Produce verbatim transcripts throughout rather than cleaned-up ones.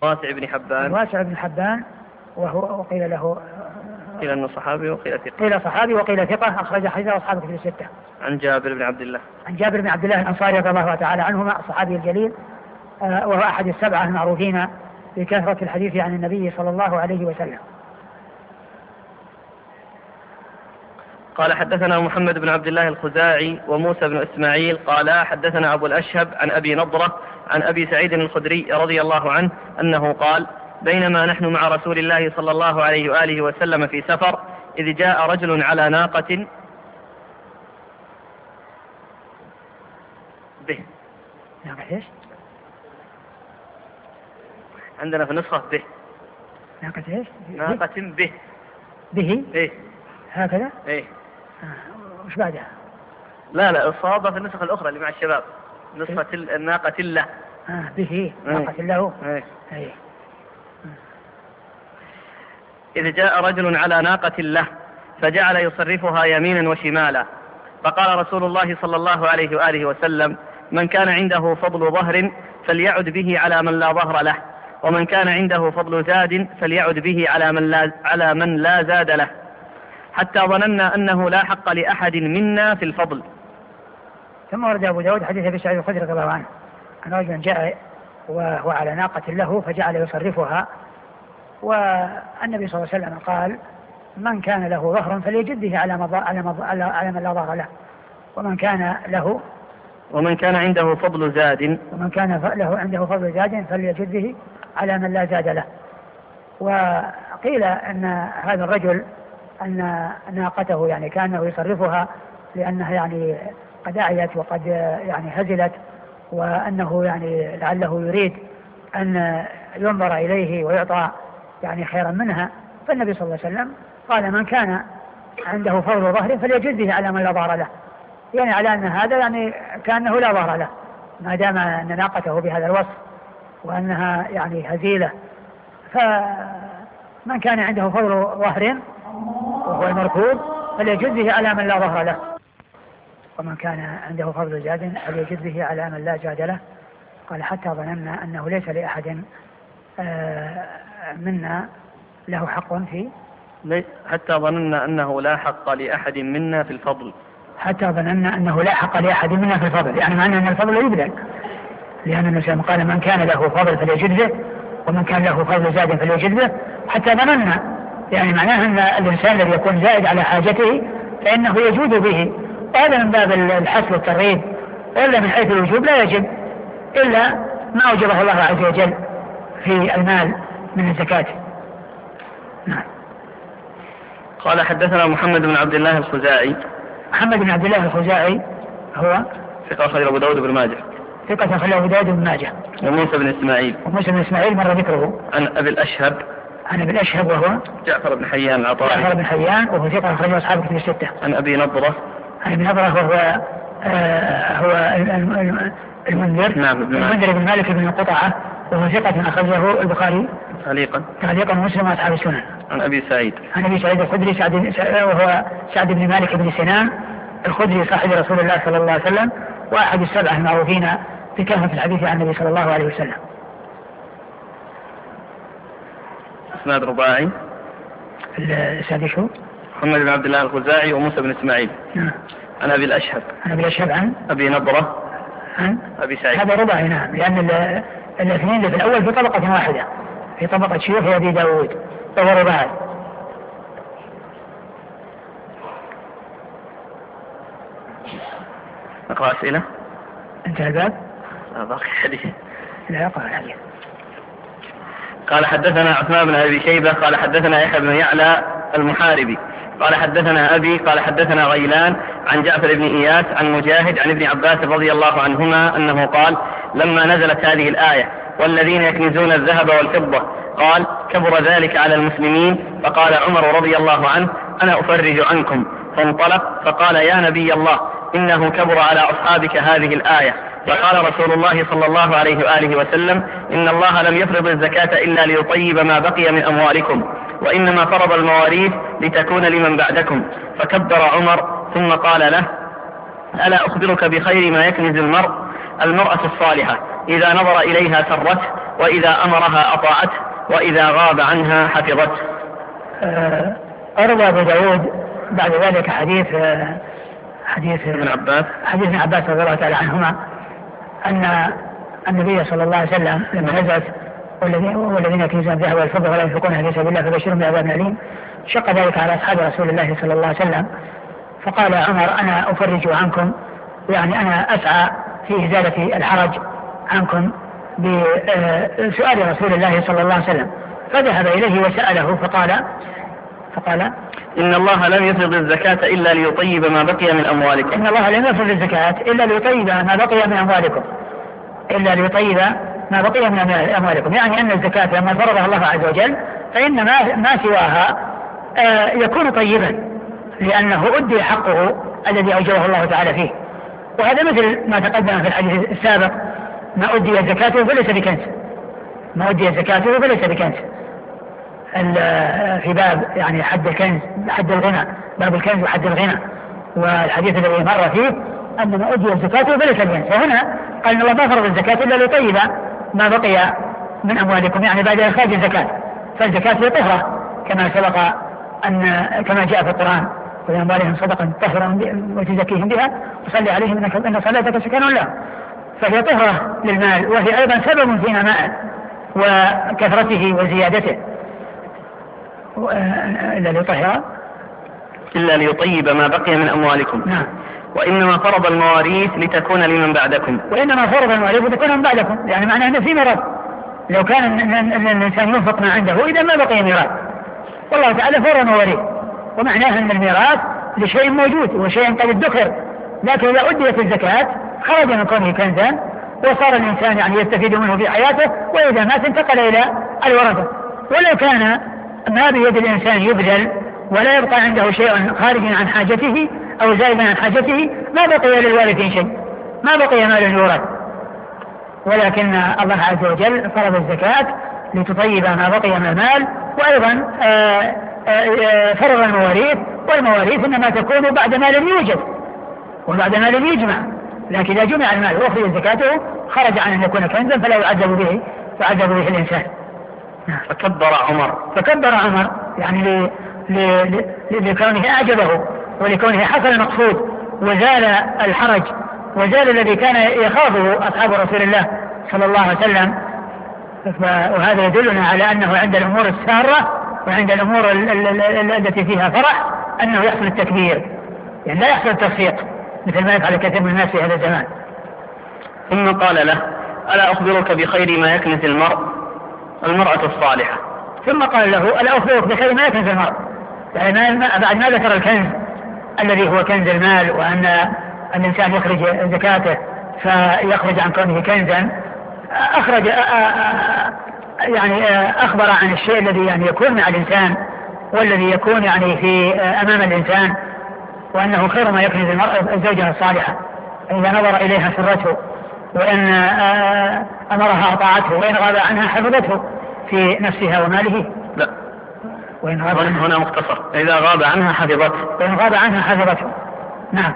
واسع بن حبان واسع بن حبان وهو وقيل له قيل أنه صحابي وقيل ثقة قيل صحابي وقيل ثقة أخرج حديثه أصحاب الكتب الستة. عن جابر بن عبد الله عن جابر بن عبد الله الأنصاري رضي الله تعالى عنهما الصحابي الجليل وهو أحد السبعة المعروفين بكثرة الحديث عن النبي صلى الله عليه وسلم. قال حدثنا محمد بن عبد الله الخزاعي وموسى بن إسماعيل قال حدثنا أبو الأشهب عن أبي نضرة عن أبي سعيد الخدري رضي الله عنه أنه قال بينما نحن مع رسول الله صلى الله عليه وآله وسلم في سفر إذ جاء رجل على ناقة به. ناقة إيش؟ عندنا في نسخة به. ناقة إيش؟ ناقة به. به؟ إيه. هكذا؟ إيه. آه. وش بعدها؟ لا لا الصواب في النسخة الأخرى اللي مع الشباب نسخة إيه؟ الناقة له. آه به ناقة له. إيه. إيه. إذ جاء رجل على ناقة له فجعل يصرفها يمينا وشمالا فقال رسول الله صلى الله عليه وآله وسلم من كان عنده فضل ظهر فليعد به على من لا ظهر له ومن كان عنده فضل زاد فليعد به على من لا, على من لا زاد له حتى ظننا أنه لا حق لأحد منا في الفضل. ثم ورد أبو داود حديث أبي سعيد الخدري رضي الله عنه أن رجلا جاء وهو على ناقة له فجعل يصرفها والنبي صلى الله عليه وسلم قال من كان له ظهر فليجده على مض... على مض... على من لا ظهر له ومن كان له ومن كان عنده فضل زاد ومن كان له عنده فضل زاد فليجده على من لا زاد له. وقيل أن هذا الرجل أن ناقته يعني كانه يصرفها لأنها يعني قد أعيت وقد يعني هزلت وأنه يعني لعله يريد أن ينظر إليه ويعطى يعني خيرا منها فالنبي صلى الله عليه وسلم قال من كان عنده فضل ظهر فليجده على من لا ظهر له يعني على أن هذا يعني كأنه لا ظهر له ما دام أن ناقته بهذا الوصف وأنها يعني هزيلة فمن كان عنده فضل ظهر وهو المركوب فليجده على من لا ظهر له ومن كان عنده فضل زاد فليجده على من لا زاد له. قال حتى ظننا أنه ليس لأحد منا له حق في حتى ظننا أنه لا حق لأحد منا في الفضل حتى ظننا أنه لا حق لأحد منا في الفضل يعني معنى أن الفضل يبذل لأن النبي قال من كان له فضل فليجد به ومن كان له فضل زاد فليجد به حتى ظننا يعني معناه أن الإنسان الذي يكون زائد على حاجته فإنه يجود به وهذا من باب الحث والترغيب وإلا من حيث الوجوب لا يجب إلا ما أوجبه الله عز وجل في المال من الزكاة. نعم. قال حدثنا محمد بن عبد الله الخزاعي. محمد بن عبد الله الخزاعي هو ثقة أخرجه أبو داود بن ماجه. ثقة أخرجه أبو داود بن ماجه. وموسى بن إسماعيل. وموسى بن إسماعيل مر ذكره. عن أبي الأشهب. عن أبي الأشهب وهو جعفر بن حيان العطاري. جعفر بن حيان وهو ثقة أخرجه أصحاب الكتب الستة. عن أبي نضرة. عن أبي نضرة وهو آه هو المنذر. نعم ابن مالك. المنذر بن مالك بن قطعة وهو ثقة أخرجه البخاري تعليقا. تعليقا ومسلم وأصحاب السنن. عن أبي سعيد. عن أبي سعيد الخدري سعد وهو سعد بن مالك بن سنان الخدري صاحب رسول الله صلى الله عليه وسلم وأحد السبعة المعروفين بكثرة الحديث عن النبي صلى الله عليه وسلم. اسناد رباعي. السادس شو؟ محمد بن عبد الله الخزاعي وموسى بن إسماعيل. نعم. عن أبي الأشهب. عن أبي الأشهب عن أبي نضرة. عن أبي سعيد. هذا رباعي نعم لأن الاثنين اللي في الأول في طبقة واحدة في طبقة شيوخ أبي داود وهو رباعي. نقرأ أسئلة. انتهى الباب. لا باقي حديث. لا أقرأ الحديث. قال حدثنا عثمان بن أبي شيبة قال حدثنا يحيى بن يعلى المحاربي قال حدثنا أبي قال حدثنا غيلان عن جعفر بن إياس عن مجاهد عن ابن عباس رضي الله عنهما أنه قال لما نزلت هذه الآية والذين يكنزون الذهب والفضة قال كبر ذلك على المسلمين فقال عمر رضي الله عنه أنا أفرج عنكم فانطلق فقال يا نبي الله إنه كبر على أصحابك هذه الآية فقال رسول الله صلى الله عليه وآله وسلم إن الله لم يفرض الزكاة إلا ليطيب ما بقي من أموالكم وإنما فرض المواريث لتكون لمن بعدكم فكبر عمر ثم قال له ألا أخبرك بخير ما يكنز المرء المرأة الصالحة إذا نظر إليها سرته وإذا أمرها أطاعته وإذا غاب عنها حفظته. أروى أبو داود بعد ذلك حديث حديث ابن عباس حديث ابن عباس رضي الله تعالى عنهما أن النبي صلى الله عليه وسلم لما نزلت والذين يكنزون الذهب والفضة ولا ينفقونها في سبيل الله فبشرهم بعذاب أليم، شق ذلك على أصحاب رسول الله صلى الله عليه وسلم، فقال عمر أنا أفرج عنكم، يعني أنا أسعى في إزالة الحرج عنكم بسؤال رسول الله صلى الله عليه وسلم. فذهب إليه وسأله فقال فقال إن الله لم يفرض الزكاة إلا ليطيب ما بقي من أموالكم. إن الله لم يفرض الزكاة إلا ليطيب ما بقي من أموالكم إلا ليطيب ما بقي من أموالكم، يعني أن الزكاة لما فرضها الله عز وجل فإن ما, ما سواها آه يكون طيبا لأنه أدي حقه الذي أوجبه الله تعالى فيه. وهذا مثل ما تقدم في الحديث السابق، ما أدي زكاته فليس بكنز، ما أدي زكاته فليس بكنز في باب يعني حد الكنز حد الغنى، باب الكنز وحد الغنى، والحديث الذي مر فيه أن ما أدي زكاته فليس بكنز. فهنا قال إن الله ما فرض الزكاة إلا ليطيب ما بقي من أموالكم، يعني بعد إخراج الزكاة، فالزكاة هي طهرة كما سبق أن كما جاء في القرآن وفي أموالهم صدقا طهرا وتزكيهم بها وصلي عليهم إن صلاتك سكن لهم، فهي طهرة للمال وهي أيضا سبب في نمائه وكثرته وزيادته. إلا ليطهر إلا ليطيب ما بقي من أموالكم. نعم. وإنما فرض المواريث لتكون لمن بعدكم. وإنما فرض المواريث لتكون من بعدكم، يعني معناه أنه في ميراث، لو كان الإنسان ينفق ما عنده إذا ما بقي ميراث، والله تعالى فرض المواريث، ومعناه أن الميراث لشيء موجود وشيء قد ادخر، لكن إذا أديت الزكاة خرج من كونه كنزا وصار الإنسان يعني يستفيد منه في حياته، وإذا مات انتقل إلى الورثة. ولو كان ما بيد الإنسان يبذل ولا يبقى عنده شيء خارج عن حاجته أو زائد عن حاجته ما بقي للوارثين شيء، ما بقي مال يورث، ولكن الله عز وجل فرض الزكاة لتطيب ما بقي من المال. وأيضا آآ آآ فرض المواريث، والمواريث إنما تكون بعد مال يوجد وبعد مال يجمع، لكن إذا جمع المال وأخرج زكاته خرج عن أن يكون كنزا فلا يعذب به يعذب به الإنسان. فكبر عمر فكبر عمر يعني لكونه أعجبه ولكونه حصل المقصود وزال الحرج وزال الذي كان يخافه أصحاب رسول الله صلى الله عليه وسلم. وهذا يدلنا على أنه عند الأمور السارة وعند الأمور التي فيها فرح أنه يحصل التكبير، يعني لا يحصل التصفيق مثل ما يفعل كثير من الناس في هذا الزمان. ثم قال له ألا أخبرك بخير ما يكنز المرء المرأة الصالحة. ثم قال له ألا أخبرك بخير ما يكنز المرء، يعني بعد ما ذكر الكنز الذي هو كنز المال وأن الإنسان يخرج زكاته فيخرج عن كونه كنزا، أخرج يعني أخبر عن الشيء الذي يعني يكون مع الإنسان والذي يكون يعني في أمام الإنسان، وأنه خير ما يكنز المرء الزوجة الصالحة إذا نظر إليها سرته، وإن أمرها أطاعته، وإن غاب عنها حفظته في نفسها وماله. لا وإن غاب عنها هنا مختصر إذا غاب عنها حفظته، وإن غاب عنها حفظته. نعم.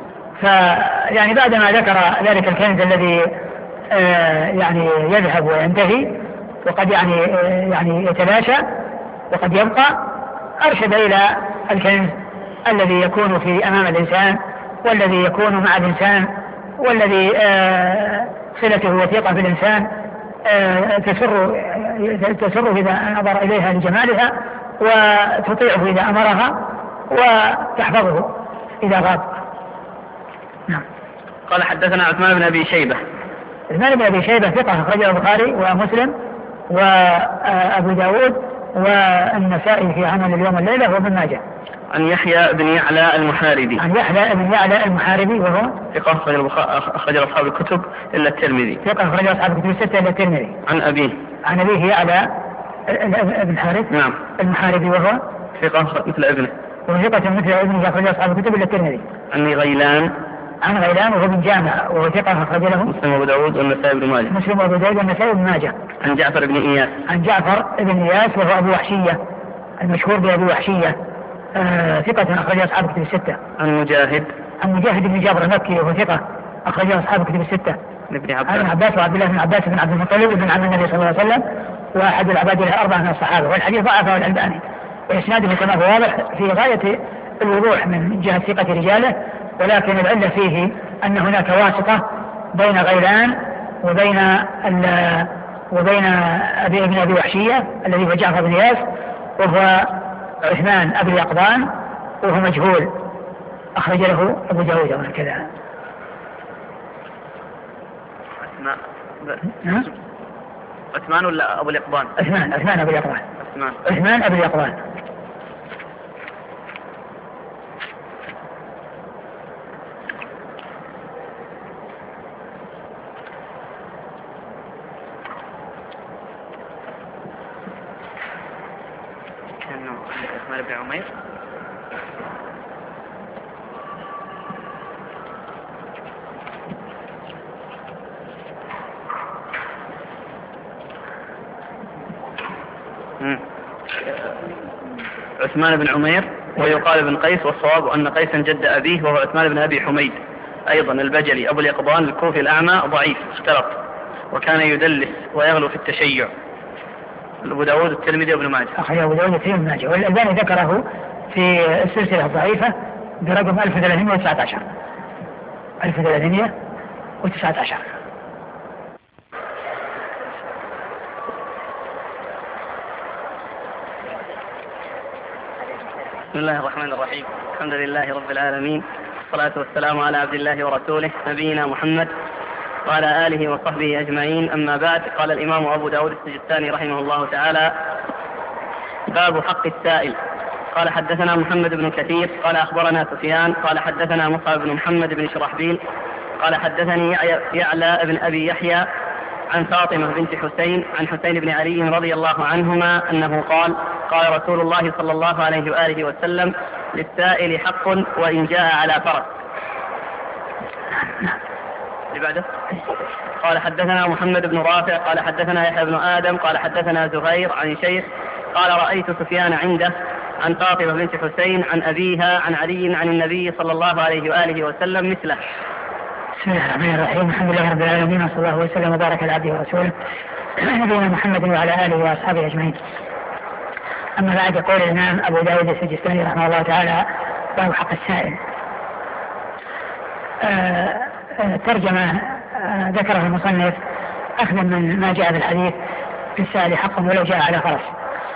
فيعني بعدما ذكر ذلك الكنز الذي آه يعني يذهب وينتهي وقد يعني آه يعني يتلاشى وقد يبقى، أرشد إلى الكنز الذي يكون في أمام الإنسان والذي يكون مع الإنسان والذي آه صلته وثيقة بالإنسان آه تسر تسر إذا نظر إليها لجمالها وتطيعه إذا أمرها وتحفظه إذا غاب. نعم. قال حدثنا عثمان بن أبي شيبة. عثمان بن أبي شيبة ثقة أخرجه البخاري ومسلم وأبو داود والنسائي في عمل اليوم والليلة وابن ماجه. عن يحيى بن يعلى المحاربي. عن يحيى بن يعلى المحاربي وهو ثقة أخرج أصحاب الكتب إلا الترمذي. ثقة أخرج أصحاب الكتب الستة إلا الترمذي. عن أبيه. عن أبيه يعلى ابن حارث. نعم. المحاربي وهو ثقة مثل ابنه. وثقة مثل ابنه أخرج أصحاب الكتب إلا الترمذي. عن غيلان. عن غيلان وهو بن جامع وهو ثقة أخرج له مسلم وأبو داود والنسائي بن ماجه. مسلم وأبو داود والنسائي بن ماجه. عن جعفر بن إياس. عن جعفر بن إياس وهو أبو وحشية المشهور بأبو وحشية آه ثقة أخرج أصحاب الكتب الستة. عن مجاهد. عن مجاهد بن جابر المكي وهو ثقة أخرج أصحاب الكتب الستة. ابن عباس ابن عباس وعبد الله بن عباس بن عبد المطلب ابن عم النبي صلى الله عليه وسلم وأحد العباد الأربعة من الصحابة، والحديث ضعفه الألباني وإسناده كما هو واضح في غاية الوضوح من جهة ثقة رجاله، ولكن العلة فيه أن هناك واسطة بين غيلان وبين وبين أبي ابن أبي وحشية الذي هو جعفر بن إياس، وهو عثمان أبي اليقظان وهو مجهول، أخرج له أبو داود وهكذا. عثمان عثمان ولا أبو اليقظان؟ عثمان عثمان أبو اليقظان عثمان عثمان أبو اليقظان. عثمان بن عمير عثمان بن عمير ويقال ابن قيس، والصواب أن قيسا جد أبيه وهو عثمان بن أبي حميد أيضا البجلي أبو اليقظان الكوفي الأعمى ضعيف اختلط، وكان يدلس ويغلو في التشيع. أبو داود الترمذي وابن ماجه. أخرج أبو داود الترمذي وابن ماجه، والألباني ذكره في السلسلة الضعيفة برقم ألف وثلاثمائة وتسعة عشر ألف وثلاثمائة وتسعة عشر. بسم الله الرحمن الرحيم، الحمد لله رب العالمين، والصلاة والسلام على عبد الله ورسوله نبينا محمد وعلى آله وصحبه أجمعين، أما بعد. قال الإمام أبو داود السجستاني رحمه الله تعالى: باب حق السائل. قال حدثنا محمد بن كثير قال أخبرنا سفيان قال حدثنا مصعب بن محمد بن شرحبيل قال حدثني يعلى بن أبي يحيى عن فاطمة بنت حسين عن حسين بن علي رضي الله عنهما أنه قال: قال رسول الله صلى الله عليه وآله وسلم: للسائل حق وإن جاء على فرس. لبعده قال حدثنا محمد بن رافع قال حدثنا يحيى بن آدم قال حدثنا زهير عن شيخ قال: رأيت سفيان عنده عن فاطمة بنت حسين عن أبيها عن علي عن النبي صلى الله عليه وآله وسلم مثله. بسم الله الرحمن الرحيم، الحمد لله رب العالمين، وصلى الله وسلم وبارك على عبده ورسوله نبينا محمد وعلى آله وأصحابه أجمعين. أما بعد، يقول الإمام أبو داود السجستاني رحمه الله تعالى: باب حق السائل. آه آه ترجمة آه ذكره المصنف أخذا من ما جاء في الحديث: للسائل حق ولو جاء على فرس،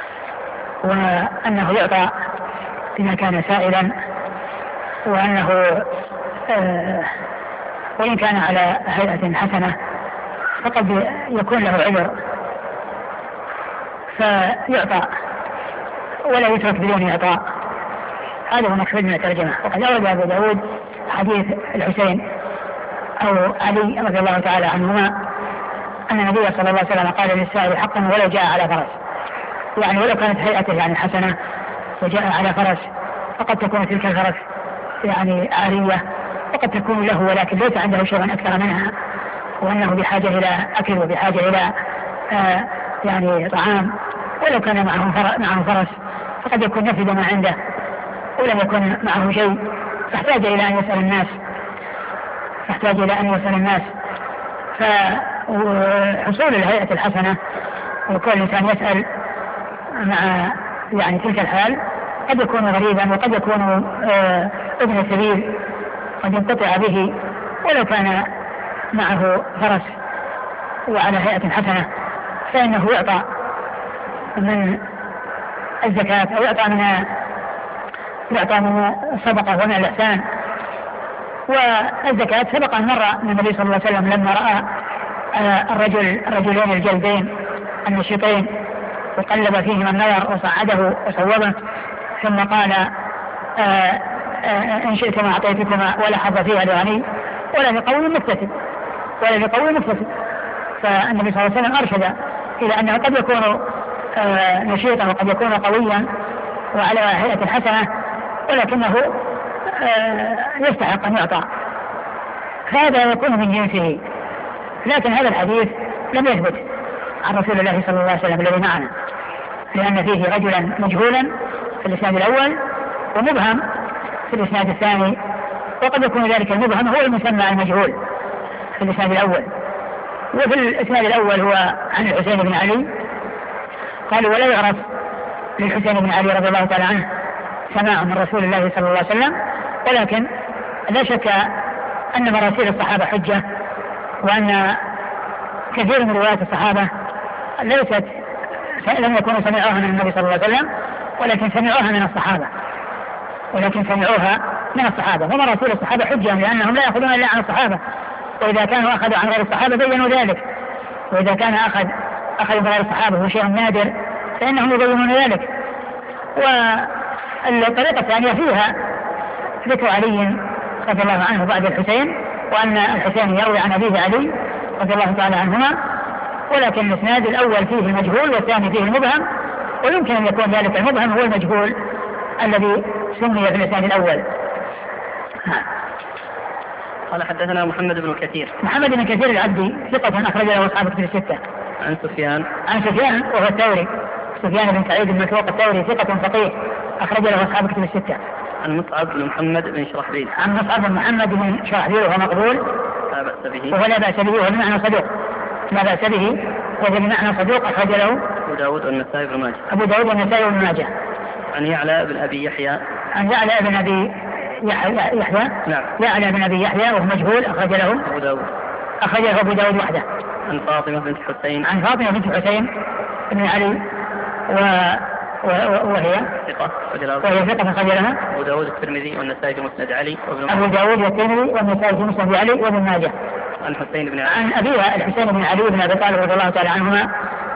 وأنه يعطى إذا كان سائلا، وأنه آه وإن كان على هيئة حسنة فقد يكون له عذر فيعطى ولا يترك بدون إعطاء. هذا هو مقصود من الترجمة. وقد أورد أبو داود حديث الحسين أو علي رضي الله تعالى عنهما أن النبي صلى الله عليه وسلم قال: للسائل حق ولو جاء على فرس، يعني ولو كانت هيئته يعني حسنة وجاء على فرس فقد تكون تلك الفرس يعني عارية، وقد تكون له ولكن ليس عنده شيء أكثر منها، وأنه بحاجة إلى أكل وبحاجة إلى آه يعني طعام، ولو كان معه فرس, معه فرس فقد يكون نفذ ما عنده ولم يكن معه شيء، فاحتاج إلى أن يسأل الناس فاحتاج إلى أن يسأل الناس فحصول الهيئة الحسنة وكل إنسان يسأل مع يعني تلك الحال قد يكون غريبا، وقد يكون آه ابن السبيل قد ينقطع به ولو كان معه فرس وعلى هيئة حسنة، فإنه يعطى من الزكاة أو يعطى من يعطى من الصدقة ومن الإحسان. والزكاة سبق أن مر النبي صلى الله عليه وسلم لما رأى الرجل الرجلين الجلدين النشيطين وقلب فيهما النظر وصعده وصوبه، ثم قال: آآ آآ إن شئتما أعطيتكما ولا حظ فيها لغني ولا لقوي مكتسب ولا لقوي مكتسب. فالنبي صلى الله عليه وسلم أرشد إلى أنه قد يكون نشيطا وقد يكون قويا وعلى هيئة حسنة ولكنه يستحق أن يعطى، هذا يكون من جنسه. لكن هذا الحديث لم يثبت عن رسول الله صلى الله عليه وسلم الذي معنا، لأن فيه رجلا مجهولا في الإسناد الأول ومبهم في الإسناد الثاني، وقد يكون ذلك المبهم هو المسمى المجهول في الإسناد الأول، وفي الإسناد الأول هو عن الحسين بن علي، قالوا ولا يعرف للحسين بن علي رضي الله تعالى عنه سماع من رسول الله صلى الله عليه وسلم، ولكن لا شك أن مراسيل الصحابة حجة، وأن كثير من روايات الصحابة ليست لم يكونوا سمعوها من النبي صلى الله عليه وسلم، ولكن سمعوها من الصحابة ولكن سمعوها من الصحابة ومراسيل الصحابة حجة لأنهم لا يأخذون إلا عن الصحابة، وإذا كانوا أخذوا عن غير الصحابة بيّنوا ذلك، وإذا كان أخذ أخذ من غير الصحابة هو شيء نادر فإنهم يبينون ذلك. والطريقة الثانية فيها ذكر علي رضي الله عنه بعد الحسين، وأن الحسين يروي عن أبيه علي رضي الله تعالى عنهما، ولكن الإسناد الأول فيه المجهول والثاني فيه المبهم، ويمكن أن يكون ذلك المبهم هو المجهول الذي سمي في الإسناد الأول. قال حدثنا محمد بن كثير. محمد بن كثير العبدي ثقة أخرج له أصحاب كتب الستة. عن سفيان. عن سفيان وهو الثوري، سفيان بن سعيد بن مسروق الثوري ثقة فقيه أخرج له أصحاب كتب الستة. عن مصعب بن محمد بن شرحبيل. عن مصعب بن محمد بن شرحبيل وهو مقبول لا بأس به، وهو لا بأس به وهو بمعنى صدوق، لا بأس به وهو بمعنى صدوق أخرج له أبو داود والنسائي بن ماجه. أبو داود والنسائي بن ماجه. عن يعلى بن أبي يحيى. عن يعلى بن أبي يحيى. يحيى. نعم. يعلى بن أبي يحيى وهو مجهول أخرج له أبو داود. أخرج له أبو داود وحده. عن فاطمة بنت حسين. عن فاطمة بنت حسين بن علي و... و... وهي ثقة وهي ثقة أخرج لها أبو داود الترمذي والنسائي في مسند علي وابن أبو داود الترمذي والنسائي في مسند علي وابن ماجه. عن حسين بن علي. عن أبيها الحسين بن علي بن أبي طالب رضي الله تعالى عنهما،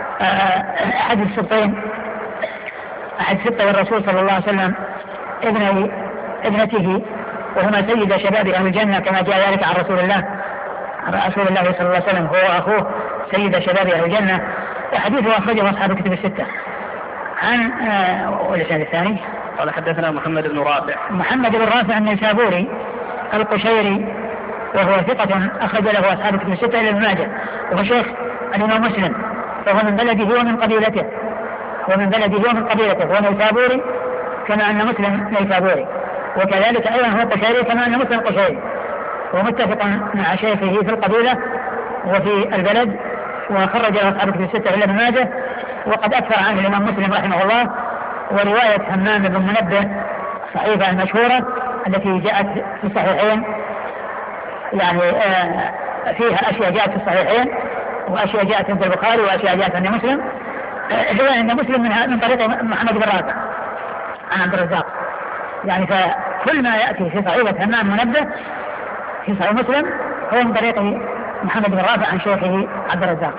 أحد السبطين أحد ستة والرسول صلى الله عليه وسلم، ابن ابنته، وهما سيد شباب أهل الجنة كما جاء ذلك عن رسول الله عن رسول الله صلى الله عليه وسلم، هو وأخوه سيد شباب أهل الجنة، وحديثه أخرجه أصحاب الكتب الستة. عن والإسناد الثاني قال حدثنا محمد بن رافع. محمد بن رافع النيسابوري القشيري وهو ثقة أخرج له أصحاب الكتب الستة إلى ابن ماجه، وهو شيخ الإمام مسلم، فهو من بلده ومن قبيلته هو من بلده ومن قبيلته هو نيسابوري كما أن مسلم نيسابوري، وكذلك أيضا هو قشيري كما أن مسلم قشيري، ومتفق مع شيخه في القبيلة وفي البلد، وخرج له أصحاب الكتب الستة إلى ابن ماجه. وقد أكثر عنه الإمام مسلم رحمه الله. ورواية همام بن منبه صحيفة المشهورة التي جاءت في الصحيحين، يعني آه فيها أشياء جاءت في الصحيحين وأشياء جاءت عند البخاري وأشياء جاءت عند مسلم، هو عند مسلم من, من طريق محمد بن رافع عن عبد الرزاق، يعني فكل ما يأتي في صحيفة همام منبه في صحيح مسلم هو من طريق محمد بن رافع عن شيخه عبد الرزاق.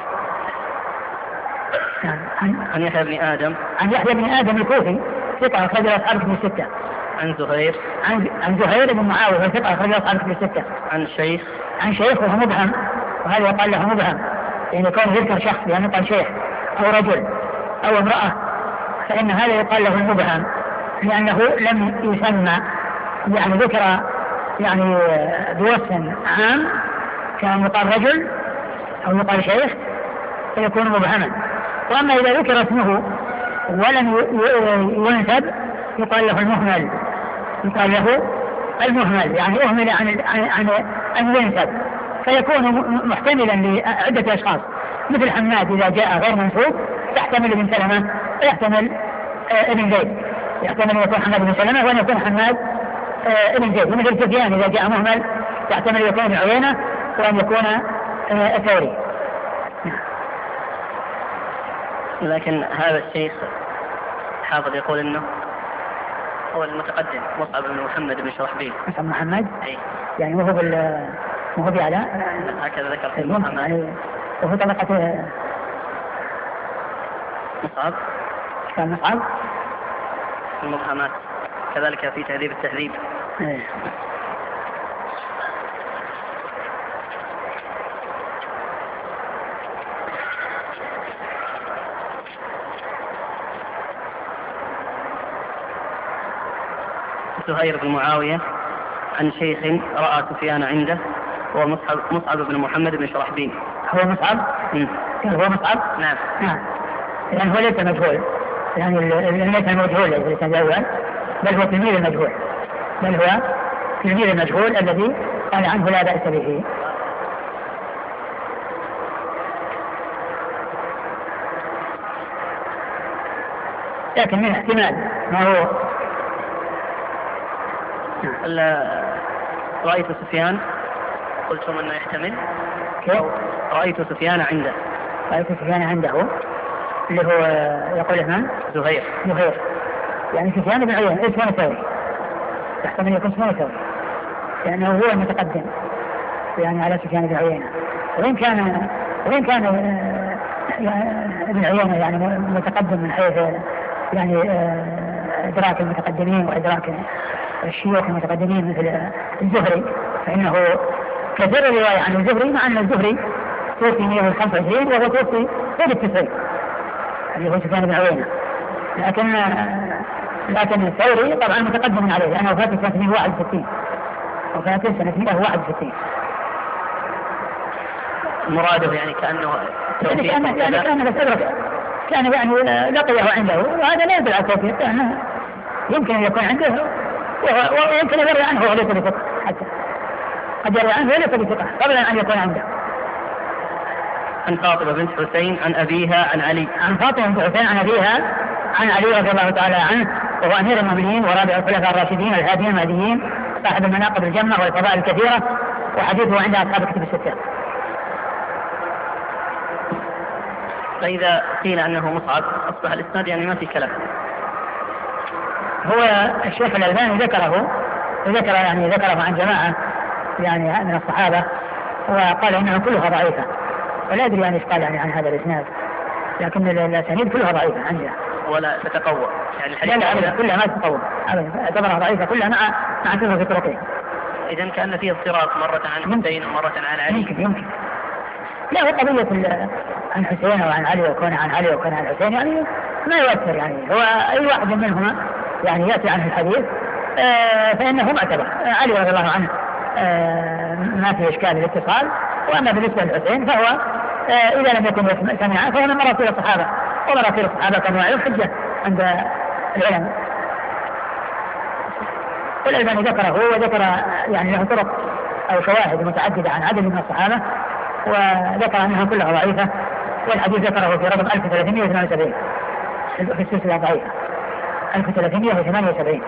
عن, عن يحيى بن آدم. عن يحيى بن آدم الكوفي ثقة أخرج له أصحاب الكتب الستة. عن زهير. عن عن زهير بن معاوية ثقة أخرج له أصحاب الكتب الستة. عن شيخ. عن شيخ وهو مبهم، وهذا يقال له مبهم يعني كونه يذكر شخص بأن يقال شيخ أو رجل أو امرأة، فإن هذا يقال له المبهم لأنه لم يسمى، يعني ذكر يعني بوصف عام كان يقال رجل أو يقال شيخ فيكون مبهما. وأما إذا ذكر اسمه ولم ينسب يقال له المهمل يقال له المهمل يعني أهمل عن عن أن ينسب، فيكون محتملا لعدة أشخاص، مثل حماد إذا جاء غير منسوب يحتمل ابن سلمة ويحتمل ابن زيد، يحتمل أن يكون حماد بن سلمة وأن يكون حماد ابن زيد، ومثل سفيان إذا جاء مهمل يحتمل أن يكون عيينة وأن يكون الثوري. لكن هذا الشيخ حافظ يقول انه هو المتقدم مصعب بن محمد بن شرحبيل. مصعب محمد؟ اي يعني وهو بال وهو بعلاء هكذا ذكر في المحمد وهو طبقة مصعب كان مصعب المبهمات كذلك في تهذيب التهذيب. ايه. زهير بن معاوية عن شيخ رأى سفيان عنده هو مصعب, مصعب بن محمد بن شرحبيل. هو مصعب؟ مم. هو مصعب؟ نعم. نعم. يعني هو ليس مجهول، يعني ليس المجهول ليس الأول، بل هو تلميذ المجهول، بل هو تلميذ المجهول الذي قال عنه لا بأس به. لكن من احتمال ما هو. رأيت سفيان قلتم أنه يحتمل. كيف؟ رأيت سفيان عنده. رأيت سفيان عنده اللي هو يقول من؟ زهير. زهير يعني سفيان بن عيينة إيش كان يسوي؟ يحتمل يكون سفيان يسوي لأنه هو المتقدم يعني على سفيان بن عيينة. وين كان وين كان ابن عيينة يعني متقدم من حيث يعني إدراك المتقدمين وإدراك الشيوخ المتقدمين مثل الزهري، فإنه كثير الرواية عن الزهري مع أن الزهري توفي مئة وخمسة وعشرين وهو توفي فوق التسعين اللي هو سفيان بن عيينة. لكن لكن الثوري طبعا متقدم عليه لأنه وفاته سنة مئة وواحد وستين وفاته سنة مئة وواحد وستين. مراده يعني كأنه يعني كان يعني كان بس أدرك كان يعني لقيه عنده، وهذا لا يدل على التوفيق لأنه يمكن أن يكون عنده ويمكن أن يروي عنه وليس بثقة، حتى قد يروي عنه وليس بثقة قبل أن يكون عنده. عن فاطمة بنت حسين عن أبيها عن علي. عن فاطمة بنت حسين عن أبيها عن علي رضي الله تعالى عنه وهو أمير المؤمنين ورابع الخلفاء الراشدين الهاديين المهديين صاحب المناقب الجمة والفضائل الكثيرة، وحديثه عند أصحاب الكتب الستة. فإذا قيل أنه مصعب أصبح الإسناد يعني ما في كلام. هو الشيخ الألباني ذكره وذكر يعني ذكره عن جماعة يعني من الصحابة وقال إنها كلها ضعيفة، ولا أدري يعني إيش قال يعني عن هذا الإسناد، لكن الأسانيد كلها ضعيفة عنده ولا تتقوى يعني الحديث لا كلها ما تتقوى اعتبرها ضعيفة كلها مع مع كلها في طرقين. إذن كأن فيه اضطراب مرة عن حسين ومرة عن علي. يمكن يمكن لا هو قضية عن حسين وعن علي وكون عن علي وكون عن حسين يعني ما يؤثر، يعني هو أي واحد منهما يعني يأتي عنه الحديث آه فإنه معتبر. علي رضي الله عنه آه ما في إشكال الاتصال، وأما بالنسبة للحسين فهو آه إذا لم يكن سمع فهو من مراسيل الصحابة، ومراسيل الصحابة كانوا على الحجة عند العلماء. والألباني ذكره وذكر يعني له طرق أو شواهد متعددة عن عدد من الصحابة وذكر أنها كلها ضعيفة، والحديث ذكره في رقم ألف وثلاثمئة وثمانية وسبعين في السلسلة ضعيفة ألف وثلاثمئة وثمانية وسبعين.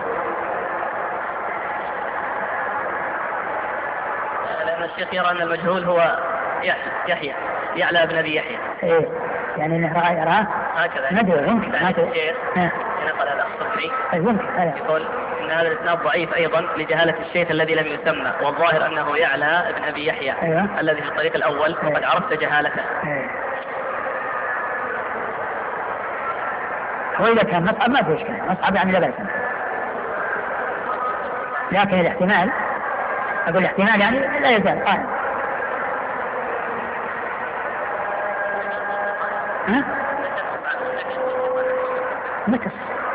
لأن الشيخ يرى أن المجهول هو يحيى يعلى بن أبي يحيى. إيه يعني أنه رأى يراه هكذا ندري يمكن الشيخ ينقل هذا الصبحي يمكن يقول إن هذا الإسناد ضعيف أيضا لجهالة الشيخ الذي لم يسمى، والظاهر أنه يعلى بن أبي يحيى أيوة. الذي في الطريق الأول وقد أيوة. عرفت جهالته. أيوة. وإذا كان مصعب ما في إشكال، مصعب يعني لا بأس، لكن الاحتمال أقول الاحتمال يعني لا يزال قائم. ها؟ مكس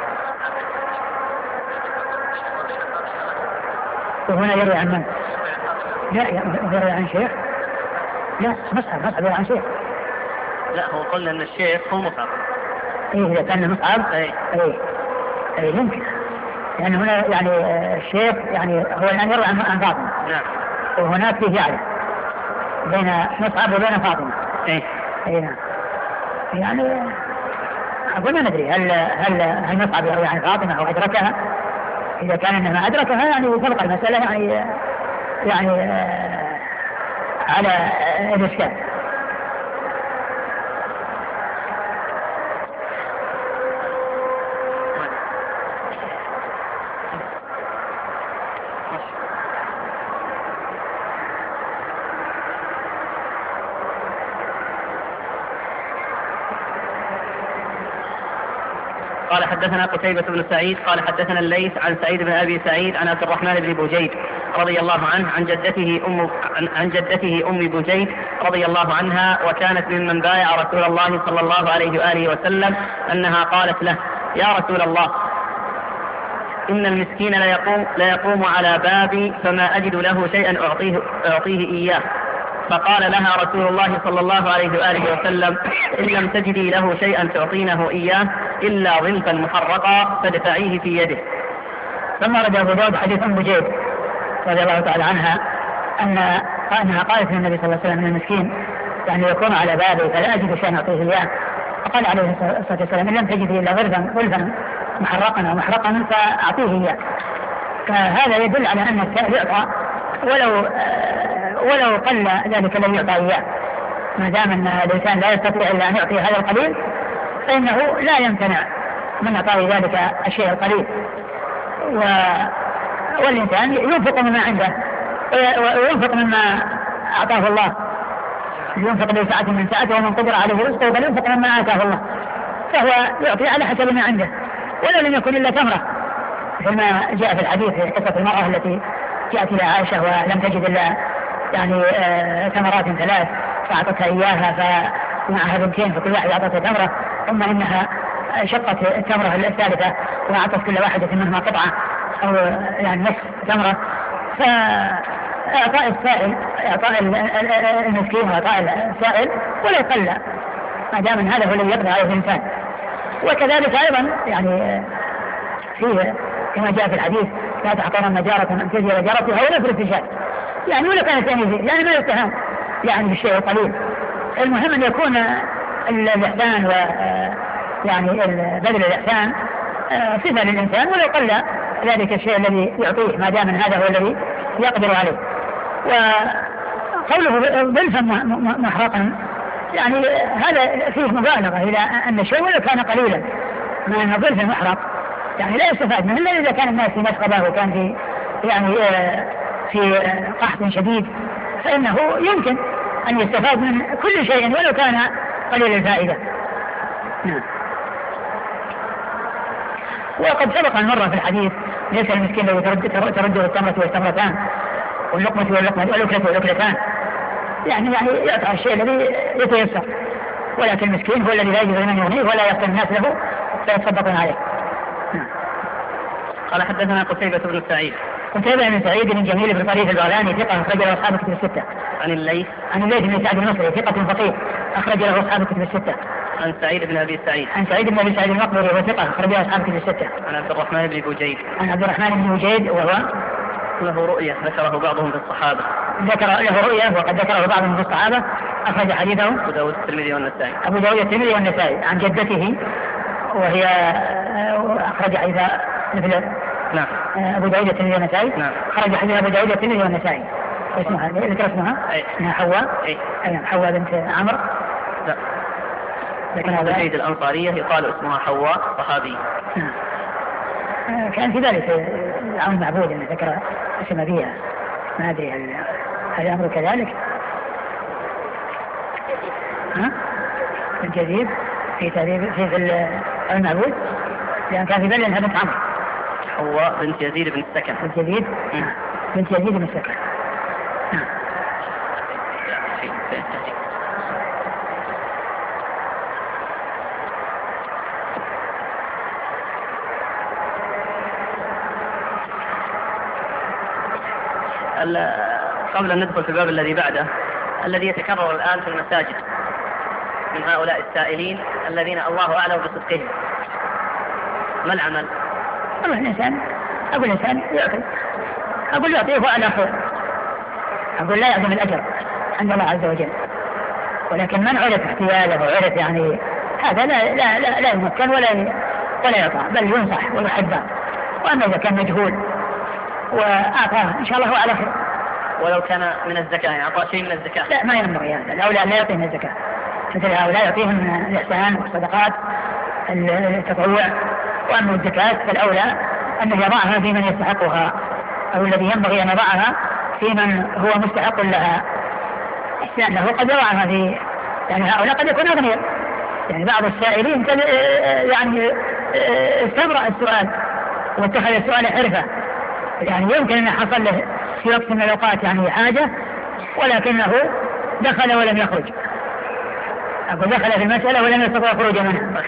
وهنا يروي عن من؟ لا يروي عن شيخ. لا مصعب مصعب يروي عن شيخ. لا هو قلنا أن الشيخ هو مصعب. إيه إذا كان مصعب أي أي أي يمكن يعني هنا يعني الشيخ يعني هو الآن يروي عن فاطمة. نعم. وهناك فيه جعل بين مصعب وبين فاطمة. أي أي نعم. يعني أقول ما ندري هل هل هل مصعب يروي عن فاطمة أو أدركها. إذا كان إنما أدركها يعني تبقى المسألة يعني يعني آه على الإشكال. قال حدثنا قتيبة بن سعيد قال حدثنا الليث عن سعيد بن أبي سعيد عن عبد الرحمن بن بوجيد رضي الله عنه عن جدته أم عن جدته أم بوجيد رضي الله عنها، وكانت ممن بايع رسول الله صلى الله عليه وآله وسلم، أنها قالت له: يا رسول الله، إن المسكين لا يقوم, لا يقوم على بابي فما أجد له شيئا أعطيه, أعطيه إياه. فقال لها رسول الله صلى الله عليه وآله وسلم: إن لم تجدي له شيئا تعطينه إياه إلا ظلفا محرقا فادفعيه في يده. ثم رد أبو داود حديث أم بوجيد رضي الله تعالى عنها أن أنها قالت للنبي صلى الله عليه وسلم: من المسكين يعني يكون على بابي فلا أجد شيئا أعطيه إياه فقال عليه الصلاة والسلام إن لم تجد إلا غرفا غلفا محرقا أو محرقا فأعطيه إياه. فهذا يدل على أن السائل يعطى ولو ولو قل ذلك الذي يعطى إياه، ما دام أن الإنسان لا يستطيع إلا أن يعطي هذا القليل فإنه لا يمتنع من إعطاء ذلك الشيء القليل. و... والإنسان ينفق مما عنده وينفق مما أعطاه الله، ينفق بسعة من سعته ومن قدر عليه رزقه فلينفق مما آتاه الله، فهو يعطي على حسب ما عنده ولو لم يكن إلا تمرة، مثل ما جاء في الحديث في قصة المرأة التي جاءت إلى عائشة ولم تجد إلا يعني آه ثمرات ثلاث فأعطتها إياها فمعها بنتين فكل واحد أعطتها تمرة، ثم إنها شقت التمرة الثالثة وأعطت كل واحدة منهما قطعة أو يعني نصف تمرة. فإعطاء السائل إعطاء المسكين وإعطاء السائل ولا يقل ما دام هذا هو الذي يقضي عليه الإنسان. وكذلك أيضا يعني فيه كما جاء في الحديث لا تحقرن جارة أن تزور جارتها ولا في الرجال، يعني ولا كانت يعني يعني ما يتهم يعني بالشيء القليل. المهم أن يكون الإحسان و يعني بذل الإحسان صفة للإنسان ولا يقل ذلك الشيء الذي يعطيه ما دام هذا هو الذي يقدر عليه. وقوله ضلفا محرقا يعني هذا فيه مبالغة إلى أن الشيء ولو كان قليلا، ما أن ضلف محرق يعني لا يستفاد منه إلا إذا كان الناس في مسغبة وكان في يعني في قحط شديد فإنه يمكن أن يستفاد من كل شيء ولو كان قليل الفائدة. نعم. وقد سبق المرة في الحديث ليس المسكين الذي ترده التمرة والتمرتان واللقمة واللقمة والأكلة والأكلتان، يعني يعني يعطى الشيء الذي يتيسر، ولكن المسكين هو الذي لا يجد من يغنيه ولا يقتل الناس له فيتصدقون عليه. قال حدثنا قتيبة بن سعيد قتيبة بن سعيد بن جميل بن طريف البغلاني ثقة أخرج له أصحاب الكتب الستة. عن الليث عن الليث بن سعد المصري ثقة فقيه أخرج له أصحاب الكتب الستة. عن سعيد بن أبي سعيد عن سعيد بن أبي سعيد المقبري وهو ثقة أخرج له أصحاب الكتب الستة. عن عبد الرحمن بن بوجيد عن عبد الرحمن بن بوجيد وهو له رؤية ذكره بعضهم في الصحابة ذكر له رؤية وقد ذكره بعضهم في الصحابة أخرج حديثه أبو داود الترمذي والنسائي أبو داود الترمذي والنسائي عن جدته وهي أخرج حديث مثل نعم أبو داود الترمذي والنسائي نعم خرج حديث أبو داود الترمذي والنسائي. اسمها ذكر اسمها أي. اسمها حواء أي أي حواء بنت عمرو. لا لكن هذا سيد الأنصارية يقال اسمها حواء صحابي. نعم. كان في ذلك عون معبود أن ذكر اسم أبيها ما أدري هل هل الأمر كذلك؟ ها؟ الجديد في تهذيب في في المعبود لأن كان في بلد أنها بنت عمرو. حواء بنت يزيد بن السكن. الجديد بنت يزيد بن السكن. قبل أن ندخل في الباب الذي بعده الذي يتكرر الآن في المساجد من هؤلاء السائلين الذين الله أعلم بصدقهم، ما العمل؟ والله الإنسان أقول الإنسان يعطي أقول يعطيه على خير، أقول لا يعدم الأجر عند الله عز وجل، ولكن من عرف احتياله وعرف يعني هذا لا لا لا, لا يمكن ولا ولا يعطى بل ينصح ويحبه. وأما إذا كان مجهول وأعطاه إن شاء الله هو على خير. ولو كان من الزكاة يعني أعطاه شيء من الزكاة لا ما ينبغي هذا، الأولى لا يعطيه من الزكاة، مثل هؤلاء يعطيهم الإحسان والصدقات التطوع. وأما الزكاة فالأولى أن يضعها في من يستحقها أو الذي ينبغي أن يضعها في من هو مستحق لها، لأنه قد يضعها في يعني هؤلاء قد يكون أغنياء، يعني بعض السائلين يعني استمرأ السؤال واتخذ السؤال حرفة، يعني يمكن أن حصل له في وقت من الأوقات يعني حاجة ولكنه دخل ولم يخرج، أقول دخل في المسألة ولم يستطيع الخروج منها.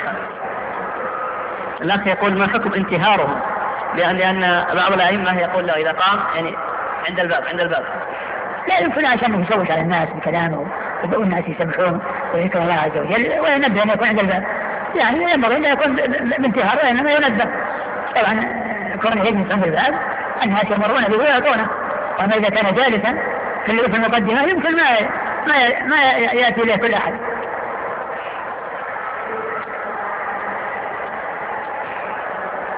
الأخ يقول ما حكم انتهارهم؟ لأن لأن بعض الأئمة يقول له إذا قام يعني عند الباب عند الباب لا يمكن عشان يشوش على الناس بكلامه ويقول الناس يسبحون ويذكر الله عز وجل وينبه أن يكون عند الباب، يعني ينبغي أن يكون بانتهار وإنما ينبه. طبعا كون يجلس عند الباب الناس يمرون به ويعطونه، وما إذا كان جالسا في المقدمة يمكن ما ما ما يأتي إليه كل أحد.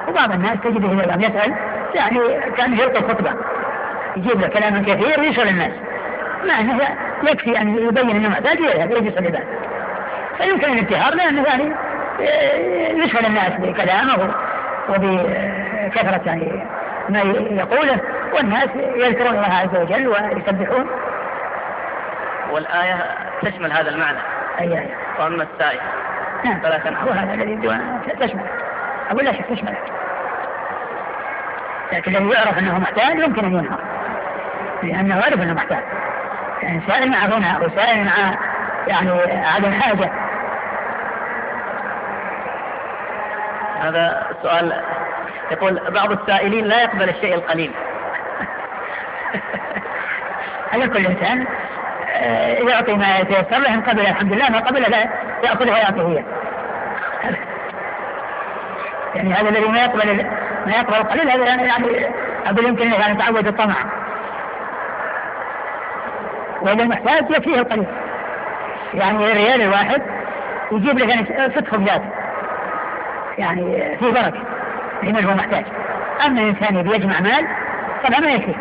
وبعض الناس تجده إذا لم يسأل يعني كان يلقي الخطبة، يجيب له كلام كثير ويشغل الناس، مع أنه يكفي أن يبين أنه محتاج يذهب يجلس العباد، فيمكن الانتحار لأنه يعني يشغل الناس بكلامه وبكثرة يعني ما يقوله، والناس يذكرون الله عز وجل ويسبحون. والآية تشمل هذا المعنى. أي آية؟ وأما السائل نعم فلا تنهر، وهذا الذي تشمل، أقول لا شك تشمل، لكن الذي يعرف أنه محتاج يمكن أن ينهر لأنه يعرف أنه محتاج، يعني سائل مع غنى أو سائل مع يعني عدم حاجة. هذا السؤال يقول بعض السائلين لا يقبل الشيء القليل. على كل إنسان يعطي ما يتيسر له، إن قبل الحمد لله، ما قبل لا يأخذها يعطيه. يعني هذا الذي ما يقبل ما يقبل القليل هذا يعني أقول يمكن أن يتعود الطمع، وإذا المحتاج يكفيه القليل، يعني الريال الواحد يجيب له يعني ست خبزات، يعني في بركة لمن هو محتاج. أما الإنسان بيجمع مال طبعا ما يكفي.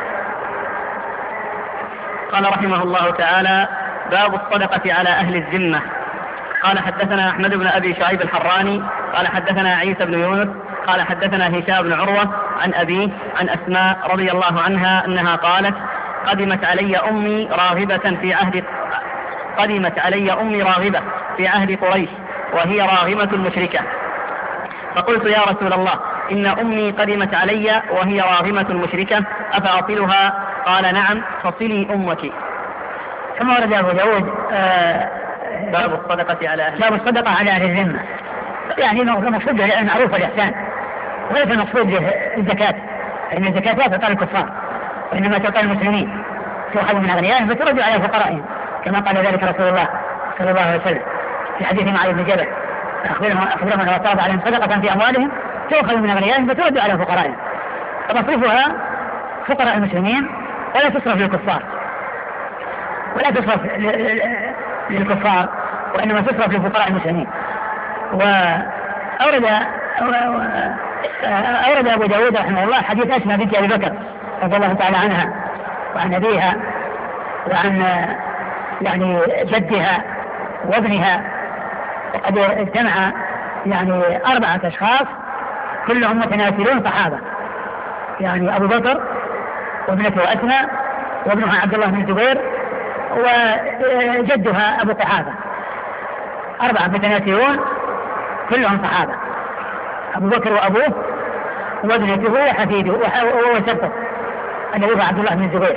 قال رحمه الله تعالى: باب الصدقة على أهل الذمة. قال حدثنا أحمد بن أبي شعيب الحراني قال حدثنا عيسى بن يونس قال حدثنا هشام بن عروة عن أبيه عن أسماء رضي الله عنها أنها قالت: قدمت علي أمي راغبة في عهد قدمت علي أمي راغبة في عهد قريش وهي راغمة مشركة، فقلت: يا رسول الله، إن أمي قدمت علي وهي راغمة مشركة أفأصلها؟ قال: نعم، فصلي أمك. ثم ورد أبو داود آه باب الصدقة على أهل باب الصدقة على أهل الذمة، يعني المقصود به المعروف والإحسان، وليس المقصود به الزكاة، لأن الزكاة لا تعطى الكفار وإنما تعطى المسلمين، تؤخذ من أغنيائهم فترد على فقرائهم، كما قال ذلك رسول الله صلى الله عليه وسلم في حديث معاذ بن جبل: أخبرهم أن وصاب عليهم صدقة في أموالهم تؤخذ من أغنيائهم فترد على فقرائهم، فمصرفها فقراء المسلمين ولا تصرف للكفار، ولا تصرف للكفار وإنما تصرف لفقراء المسلمين. وأورد أورد أبو داود رحمه الله حديث أسماء بنت أبي بكر رضي الله تعالى عنها وعن أبيها وعن يعني جدها وابنها، وقد اجتمع يعني أربعة أشخاص كلهم متناسلون صحابة، يعني أبو بكر وابنته أسماء وابنها عبد الله بن الزبير وجدها أبو قحافة، أربعة متناسلون كلهم صحابة، أبو بكر وأبوه وابنته وحفيده وسبه الذي هو عبد الله بن الزبير.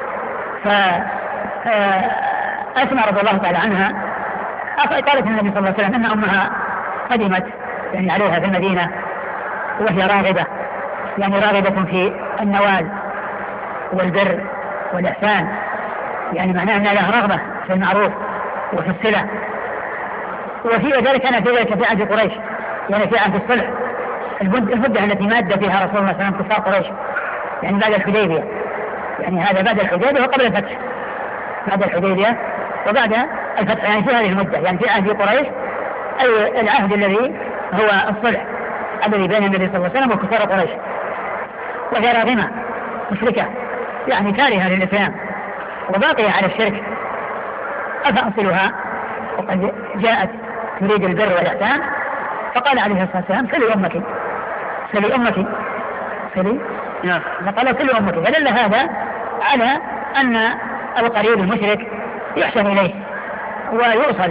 فأسماء رضي الله تعالى عنها قالت النبي صلى الله عليه وسلم أن أمها قدمت يعني عليها في المدينة وهي راغبة، يعني راغبة في النوال والبر والإحسان، يعني معناه أنها لها رغبة في المعروف وفي الصلة، وفي ذلك كان في ذلك في عهد قريش، يعني في عهد الصلح، المدة التي ماد فيها رسول الله صلى الله عليه وسلم كفار قريش، يعني بعد الحديبية، يعني هذا بعد الحديبية وقبل الفتح، بعد الحديبية وبعد الفتح، يعني في هذه المدة، يعني في عهد قريش، أي العهد الذي هو الصلح الذي بين النبي صلى الله عليه وسلم وكفار قريش، وهي راغمة مشركة يعني كارهة للإسلام وباقية على الشرك، أفأصلها؟ وقد جاءت تريد البر والإحسان، فقال عليه الصلاة والسلام: سلي أمك سلي أمك سلي نعم فقال: سلي أمك. فدل هذا على أن القريب المشرك يحسن إليه ويوصل،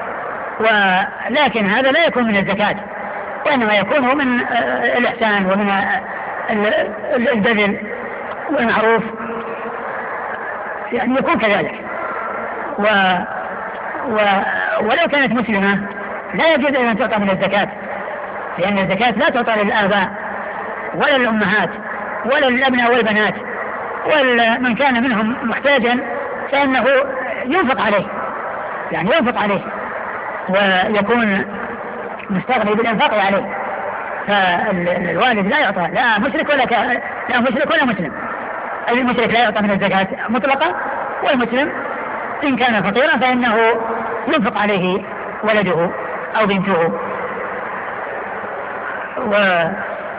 ولكن هذا لا يكون من الزكاة، وإنما يكون من الإحسان ومن البذل والمعروف، يعني يكون كذلك. و... و... ولو كانت مسلمة لا يجوز أن تعطى من الزكاة، لأن الزكاة لا تعطى للآباء ولا للأمهات ولا للأبناء والبنات، ومن كان منهم محتاجا فإنه ينفق عليه، يعني ينفق عليه ويكون مستغني بالإنفاق عليه. فالوالد لا يعطى لا مشرك ولا ك... لا مشرك ولا مسلم، المشرك لا يعطى من الزكاة مطلقا، والمسلم إن كان فقيرا فإنه ينفق عليه ولده أو بنته. و...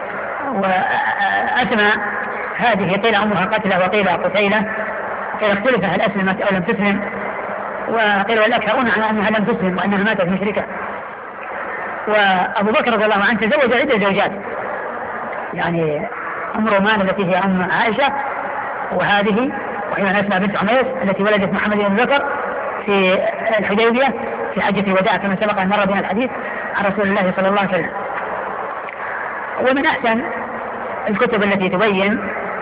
وأسمى هذه قيل أمها قتلة وقيل قتيلة، قيل اختلف هل أسلمت أو لم تسلم، وقيل والأكثرون على أنها لم تسلم وأنها ماتت مشركة. وأبو بكر رضي الله عنه تزوج عدة زوجات، يعني أم رومان التي هي أم عائشة، وهذه وهي أسماء بنت عميس التي ولدت محمد بن بكر في الحديبية في حجة الوداع كما سبق أن مر بنا الحديث عن رسول الله صلى الله عليه وسلم. ومن أحسن الكتب التي تبين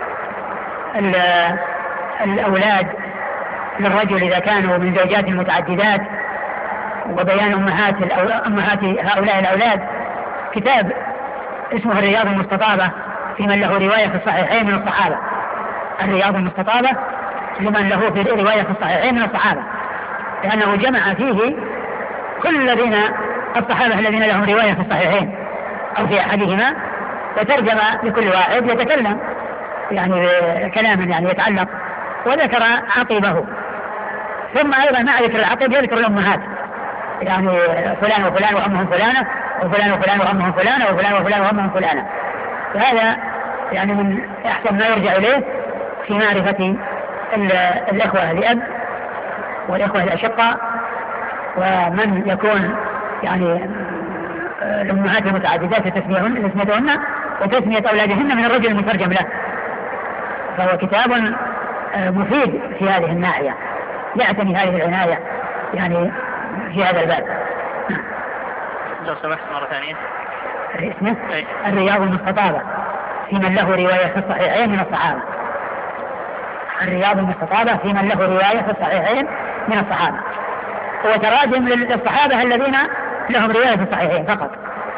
الأولاد للرجل إذا كانوا من زوجات متعددات وبيان أمهات, أمهات هؤلاء الأولاد كتاب اسمه الرياض المستطابة في من له رواية في الصحيحين من الصحابة. الرياض المستطابة لمن له في رواية في الصحيحين من الصحابة، لأنه جمع فيه كل الذين الصحابة الذين لهم رواية في الصحيحين أو في أحدهما، وترجم لكل واحد يتكلم يعني كلاما يعني يتعلق، وذكر عقبه. ثم أيضا مع ذكر العقب يذكر الأمهات، يعني فلان وفلان وأمهم فلانة، وفلان وفلان وأمهم فلانة، وفلان وفلان وأمهم فلانة. فهذا يعني من أحسن ما يرجع إليه في معرفة الإخوة لأب والإخوة الأشقاء، ومن يكون يعني الأمهات المتعددات تسميتهن وتسمية أولادهن من الرجل المترجم له. فهو كتاب مفيد في هذه الناحية، يعتني هذه العناية يعني في هذا الباب. لو سمحت مرة ثانية اسمه الرياض المستطابة في من له رواية في الصحيحين من الصحابة. الرياض المستطابة في من له رواية في الصحيحين من الصحابة، هو تراجم للصحابة الذين لهم رواية في الصحيحين فقط.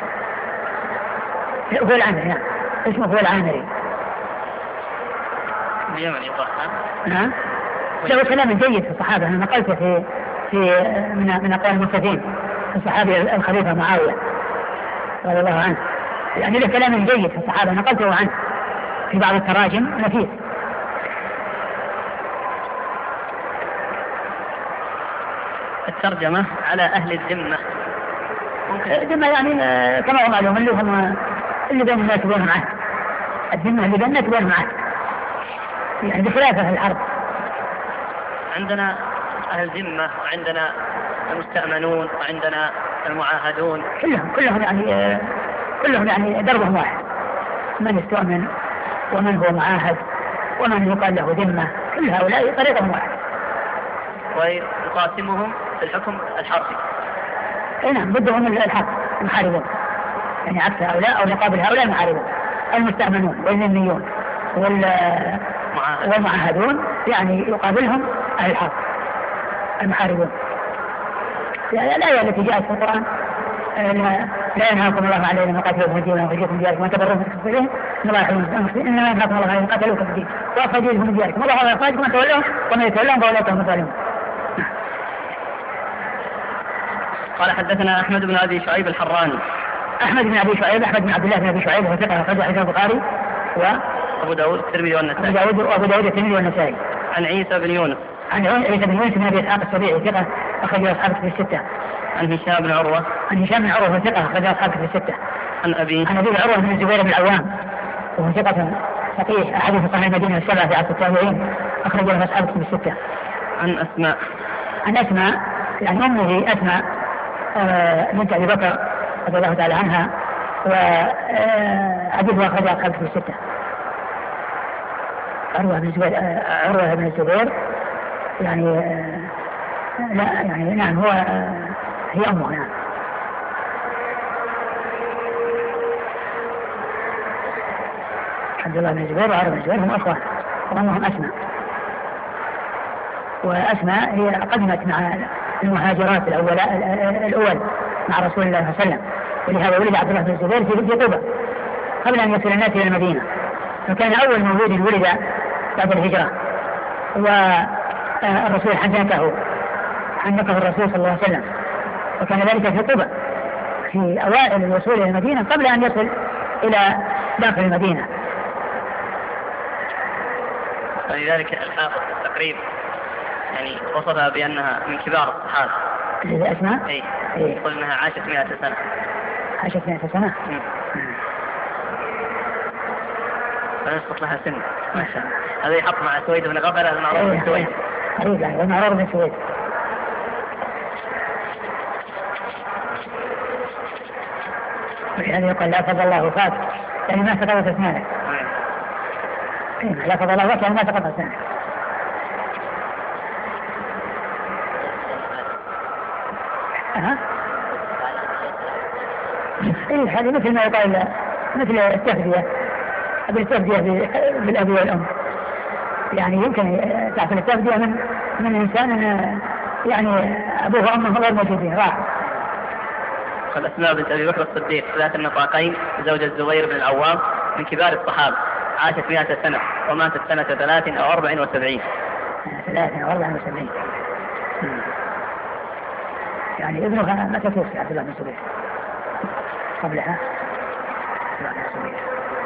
هو العامري، نعم اسمه هو العامري اليمني صح؟ نعم. له كلام جيد في الصحابة، أنا نقلته في في من من أقوال المفسرين الصحابي الخليفة معاوية رضي الله عنه، يعني له كلام جيد في الصحابة نقلته عنه في بعض التراجم نفيس. الترجمة على أهل الذمة الذمة يعني كما هو معلوم اللي هم اللي بين الناس وبينهم عهد، الذمة اللي بين الناس وبينهم عهد يعني بخلافه الحرب. عندنا أهل الذمة وعندنا المستأمنون وعندنا المعاهدون، كلهم كلهم يعني كلهم يعني دربهم واحد، من يستؤمن ومن هو معاهد ومن يقال له ذمة، كل هؤلاء طريقهم واحد. ويقاسمهم في الحكم الحربي. اي نعم بدهم الحرب المحاربون، يعني عكس هؤلاء او مقابل هؤلاء المحاربون المستأمنون والذميون والمعاهدون، يعني يقابلهم أهل الحرب المحاربون. يعني الآية التي جاءت في القرآن لا ينهاكم الله على الذين قاتلوكم في الدين وأخرجوكم من دياركم وأن تبروهم وتقسطوا إليهم إن الله يحب المحسنين، إنما ينهاكم الله على الذين قاتلوكم في الدين وأخرجوكم من دياركم والله لا يخرجكم من تولوهم ومن يتولهم فأولئك هم الظالمون. قال حدثنا أحمد بن أبي شعيب الحراني. أحمد بن أبي شعيب أحمد بن عبد الله بن أبي شعيب هو ثقة أخرج حديث البخاري وأبو داود الترمذي والنسائي. أبو داود وأبو داود الترمذي والنسائي. عن عيسى بن يونس. عن عيسى بن يونس بن أبي إسحاق السبيعي ثقة أخرج أصحاب في الستة. عن هشام بن عروة. عن هشام بن عروة ثقة أخرج أصحاب في الستة. عن أبي. عن أبي عروة بن الزبير بن العوام وهو ثقة فقيه أحاديث صحيح المدينة السبعة في عصر التابعين أخرج له أصحاب في الستة. عن أسماء. عن أسماء يعني أمه أسماء بنت أبي بكر رضي الله تعالى عنها وحديثها أخرج أصحاب في الستة. عروة بن الزبير عروة بن الزبير يعني لا يعني نعم هو هي أمه نعم. عبد الله بن الزبير وعروة بن الزبير هم أخوان وأمهم أسماء، وأسماء هي قدمت مع المهاجرات الأول الأول مع رسول الله صلى الله عليه وسلم، ولهذا ولد عبد الله بن الزبير في قبة قبل أن يصل الناس إلى المدينة، فكان أول مولود ولد بعد الهجرة، والرسول حنكه حنكه الرسول صلى الله عليه وسلم، وكان ذلك في قبة في أوائل الوصول إلى المدينة قبل أن يصل إلى داخل المدينة. فلذلك الحافظ تقريبا يعني وصفها بأنها من كبار الصحابة. إذا أسماء؟ إيه. يقول إنها عاشت مئة سنة. عاشت مئة سنة. فيسقط لها سن. ما شاء الله. هذا يحط مع سويد بن غفلة المعروف بن سويد. قريب يعني المعروف بن سويد. يعني يقول لا فضل الله فات يعني ما سقطت اسنانك. لا فضل الله فات يعني ما سقطت اسنانك. ها؟ إيه هذه مثل ما يقال مثل التهدية بالتهدية بالأب والأم. يعني يمكن تحصل التهدية من من إنسان يعني أبوه وأمه غير موجودين راح. قال أسماء بنت أبي بكر الصديق ذات النطاقين زوج الزبير بن العوام من كبار الصحابة عاشت مئة سنة وماتت سنة ثلاث أو أربع وسبعين. ثلاث أو أربع وسبعين. يعني ابنها متى توفي عبد الله بن الزبير؟ قبلها عبد الله بن الزبير.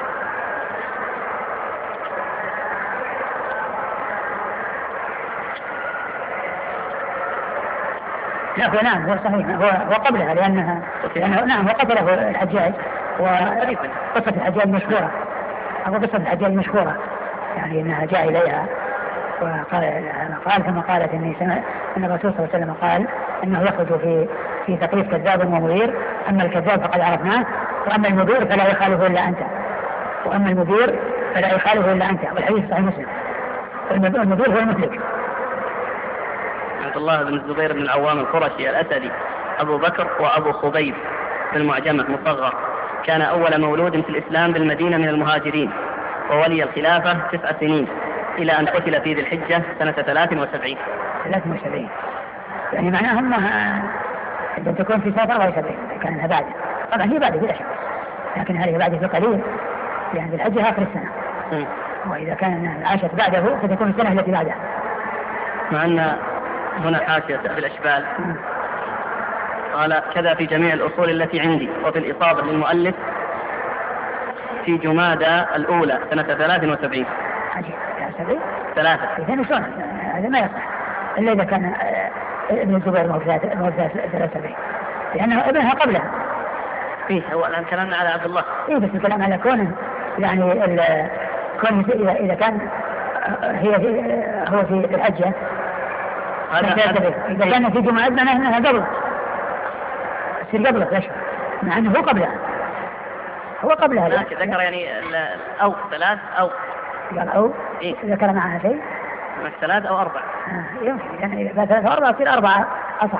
لا هو نعم هو صحيح هو, هو قبلها لأنها لأنه نعم هو قتله الحجاج وقصة الحجاج مشهورة أو قصة الحجاج مشهورة يعني أنها جاء إليها وقال قال كما قالت إني سمع أن الرسول صلى الله عليه وسلم قال أنه يخرج في في تقريب كذاب ومضير أما الكذاب فقد عرفناه وأما المدير فلا يخالفه إلا أنت وأما المدير فلا يخالفه إلا أنت والحديث صحيح مسلم. المدير هو المثلك. عبد الله بن الزبير بن العوام القرشي الأسدي أبو بكر وأبو خبيب في المعجمة مصغر كان أول مولود في الإسلام بالمدينة من المهاجرين وولي الخلافة تسع سنين إلى أن قتل في ذي الحجة سنة ثلاث وسبعين. ثلاث وسبعين يعني معناها أنها إذا تكون في سنة أربع وسبعين كانها بعد طبعا هي بعد بلا شك لكن هذه بعد بقليل يعني بالحجة آخر السنة م. وإذا كان عاشت بعده فتكون السنة التي بعدها. مع أن هنا حاشية في الأشبال قال كذا في جميع الأصول التي عندي وفي الإصابة للمؤلف في جمادى الأولى سنة ثلاث وسبعين. عجيب يا سبعين ثلاثة إذن شلون هذا ما يصح إلا إذا كان ابن الزبير موفى ثلاث وسبعين لأنه ابنها قبلها. إيه هو الآن كلامنا على عبد الله. إيه بس الكلام على كونه يعني كونه إذا إذا كان هي هو في الحجة إذا كان في جمعة معناه أنها قبل يصير قبله لا شك مع أنه هو قبلها هو قبلها ذكر يعني أو ثلاث أو قال أو إيه؟ ذكر معها شيء ثلاث أو أربع آه يمكن يعني إذا ثلاث أو أربعة يصير أربعة أصح.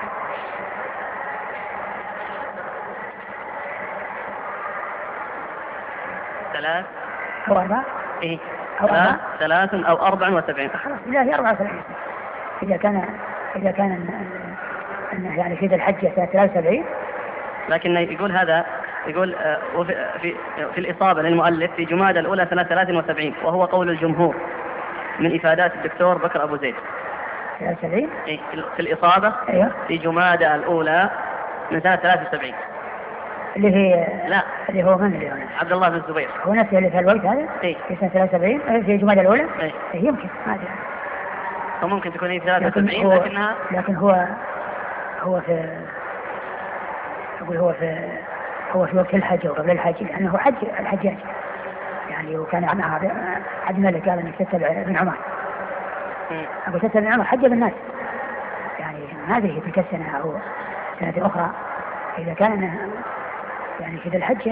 ثلاث أو أربعة إيه أو ثلاث ثلاث أو أربع وسبعين خلاص لا هي أربعة وسبعين إذا كان إذا كان أنه يعني في ذي الحجة سنة ثلاث وسبعين. لكن يقول هذا يقول في في, في الإصابة للمؤلف في جمادى الأولى سنة ثلاث وسبعين وهو قول الجمهور من إفادات الدكتور بكر أبو زيد. ثلاث وسبعين إيه في الإصابة أيوه في جمادى الأولى من سنة ثلاث وسبعين اللي هي لا اللي هو من اللي هو عبد الله بن الزبير هو نفسه اللي في الوقت هذا إيه في سنة ثلاث وسبعين في جمادى الأولى إيه إيه يمكن ما أدري فممكن تكون هي ثلاث لكن وسبعين هو لكنها لكن هو هو في أقول هو في هو في وقت الحج وقبل الحج لأنه هو حج الحجاج يعني وكان معه عبد الملك قال أنك تتبع ابن عمر أقول تتبع ابن عمر حج بالناس يعني ما أدري تلك السنة أو سنة أخرى إذا كان يعني في ذي الحجة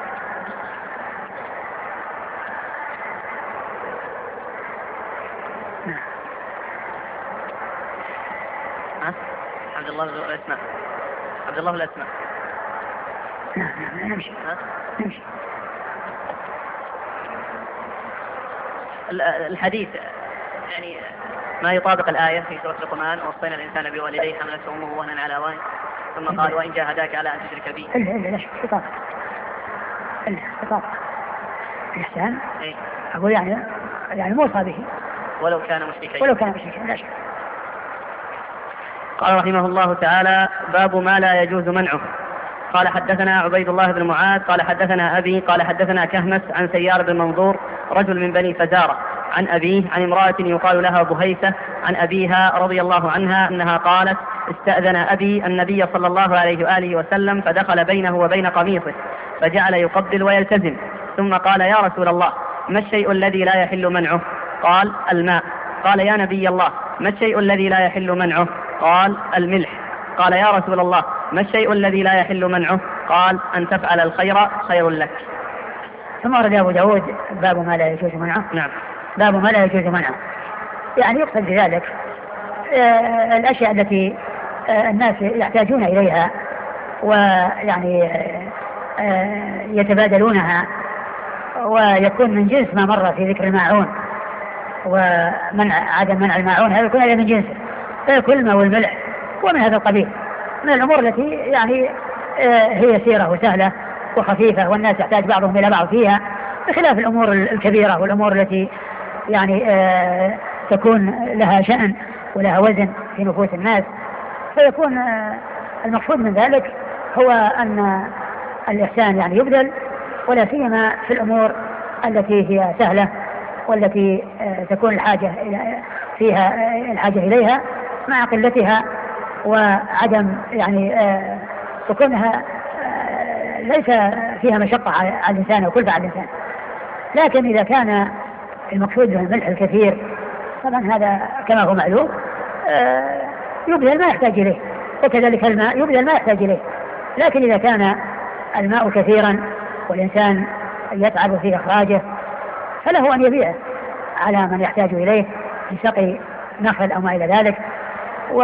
نعم. ها عبد الله الأسماء عبد الله الأسماء نعم نعم نمشي ها نمشي. الحديث يعني ما يطابق الآية في سورة لقمان ووصينا الإنسان بوالديه حملته أمه وهنا على وهن ثم قال وإن جاهداك على أن تشرك بي إلا إلا لا شك خطاب إلا خطاب الإحسان إيه؟ أقول يعني يعني موصى به ولو كان مشركا ولو كان مشركا لا شك. قال رحمه الله تعالى باب ما لا يجوز منعه. قال حدثنا عبيد الله بن معاذ قال حدثنا أبي قال حدثنا كهمس عن سيار بن منظور رجل من بني فزارة عن أبيه عن امرأة يقال لها بهيسة عن أبيها رضي الله عنها أنها قالت استأذن أبي النبي صلى الله عليه وآله وسلم فدخل بينه وبين قميصه فجعل يقبل ويلتزم ثم قال يا رسول الله ما الشيء الذي لا يحل منعه؟ قال الماء. قال يا نبي الله ما الشيء الذي لا يحل منعه؟ قال الملح. قال يا رسول الله ما الشيء الذي لا يحل منعه؟ قال أن تفعل الخير خير لك. ثم ورد أبو داود باب ما لا يجوز منعه. نعم. باب ما لا يجوز منعه، يعني يقصد بذلك آه الأشياء التي آه الناس يحتاجون إليها ويعني آه يتبادلونها، ويكون من جنس ما مر في ذكر الماعون ومنع عدم منع الماعون، هذا يكون هذا من جنسه، فيكون الماء والملح ومن هذا القبيل من الأمور التي يعني آه هي سيرة وسهلة وخفيفة والناس يحتاج بعضهم إلى بعض فيها، بخلاف الأمور الكبيرة والأمور التي يعني آه تكون لها شأن ولها وزن في نفوس الناس. فيكون آه المقصود من ذلك هو أن الإحسان يعني يبذل، ولا سيما في الأمور التي هي سهلة والتي آه تكون الحاجة فيها آه الحاجة إليها مع قلتها وعدم يعني آه تكونها آه ليس فيها مشقة على الإنسان وكلفة على الإنسان. لكن إذا كان المقصود به الملح الكثير طبعا هذا كما هو معلوم آه يبذل ما يحتاج إليه، وكذلك الماء يبذل ما يحتاج إليه. لكن إذا كان الماء كثيرا والإنسان يتعب في إخراجه فله أن يبيعه على من يحتاج إليه لسقي نخل أو ما إلى ذلك، و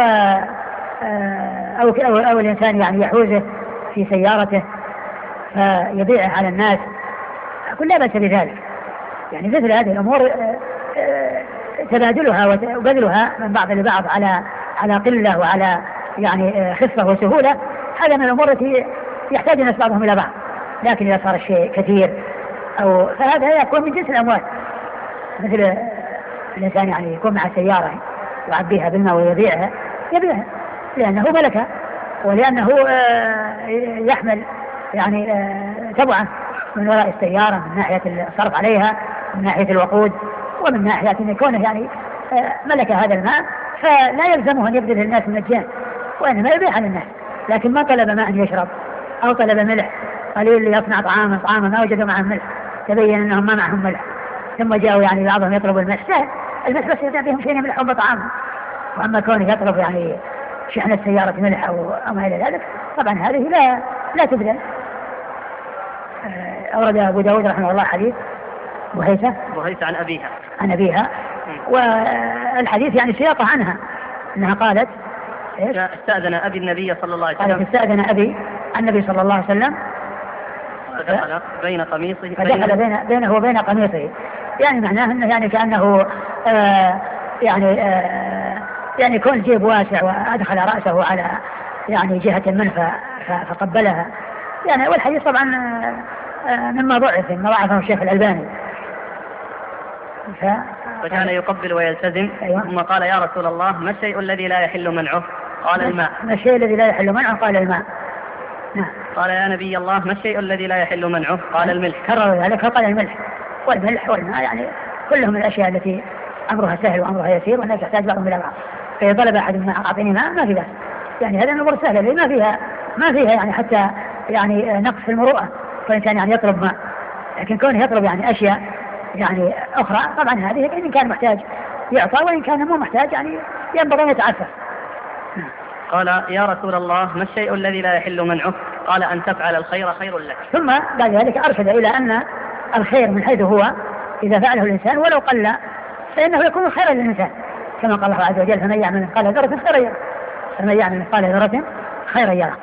أو, أو, أو الإنسان يعني يحوزه في سيارته فيبيعه على الناس، كل لا بأس بذلك. يعني مثل هذه الأمور تبادلها وبذلها من بعض لبعض على على قلة وعلى يعني خفة وسهولة، هذا من الأمور التي يحتاج الناس بعضهم إلى بعض. لكن إذا صار الشيء كثير أو فهذا يكون من جنس الأموال، مثل الإنسان يعني يكون مع سيارة يعبيها بالماء ويبيعها يبيعها لأنه ملكها، ولأنه يحمل يعني تبعه من وراء السيارة من ناحية الصرف عليها، من ناحية الوقود، ومن ناحية أن يكونه يعني ملك هذا الماء، فلا يلزمه أن يبذل الناس مجانا وإنما يبيعها للناس. لكن ما طلب ماء يشرب أو طلب ملح قليل ليصنع طعاما طعاما ما وجدوا معهم ملح، تبين أنهم ما معهم ملح، ثم جاءوا يعني بعضهم يطلب الملح، سهل الملح بس يبيع بهم شيء ملح وطعام. وأما كونه يطلب يعني شحنة سيارة ملح أو ما إلى ذلك طبعا هذه لا لا تبذل. أورد أبو داود رحمه الله حديث بهيثة بهيثة عن أبيها عن أبيها والحديث يعني سياقه عنها أنها قالت استأذن أبي النبي صلى الله عليه وسلم قالت استأذن أبي النبي صلى الله عليه وسلم فدخل بين قميصه فدخل بين بينه وبين قميصه، يعني معناه أنه يعني كأنه آه يعني آه يعني كون جيب واسع وأدخل رأسه على يعني جهة منه فقبلها يعني. والحديث طبعا مما ضعف مما ضعفه الشيخ الألباني. ف... فكان يقبل ويلتزم. أيوة. ثم قال يا رسول الله ما الشيء الذي لا يحل منعه؟ قال الماء. ما الشيء الذي لا يحل منعه؟ قال الماء. نعم. قال يا نبي الله ما الشيء الذي لا يحل منعه؟ قال الملح. كرر ذلك فقال الملح والملح والماء يعني كلهم الأشياء التي أمرها سهل وأمرها يسير والناس يحتاج بعضهم إلى بعض. فإذا طلب أحد الماء أعطيني ماء ما في بأس، يعني هذا الأمور سهلة اللي ما فيها ما فيها يعني حتى يعني نقص في المروءة، فالإنسان يعني يطلب ماء. لكن كونه يطلب يعني أشياء يعني أخرى طبعا هذه إن كان محتاج يعطى وإن كان مو محتاج يعني ينبغي أن يتعفف. قال يا رسول الله ما الشيء الذي لا يحل منعه؟ قال أن تفعل الخير خير لك. ثم بعد ذلك أرشد إلى أن الخير من حيث هو إذا فعله الإنسان ولو قل فإنه يكون خيرا للإنسان، كما قال الله عز وجل فمن يعمل مثقال ذرة خيرا يره فمن يعمل مثقال ذرة خيرا يره.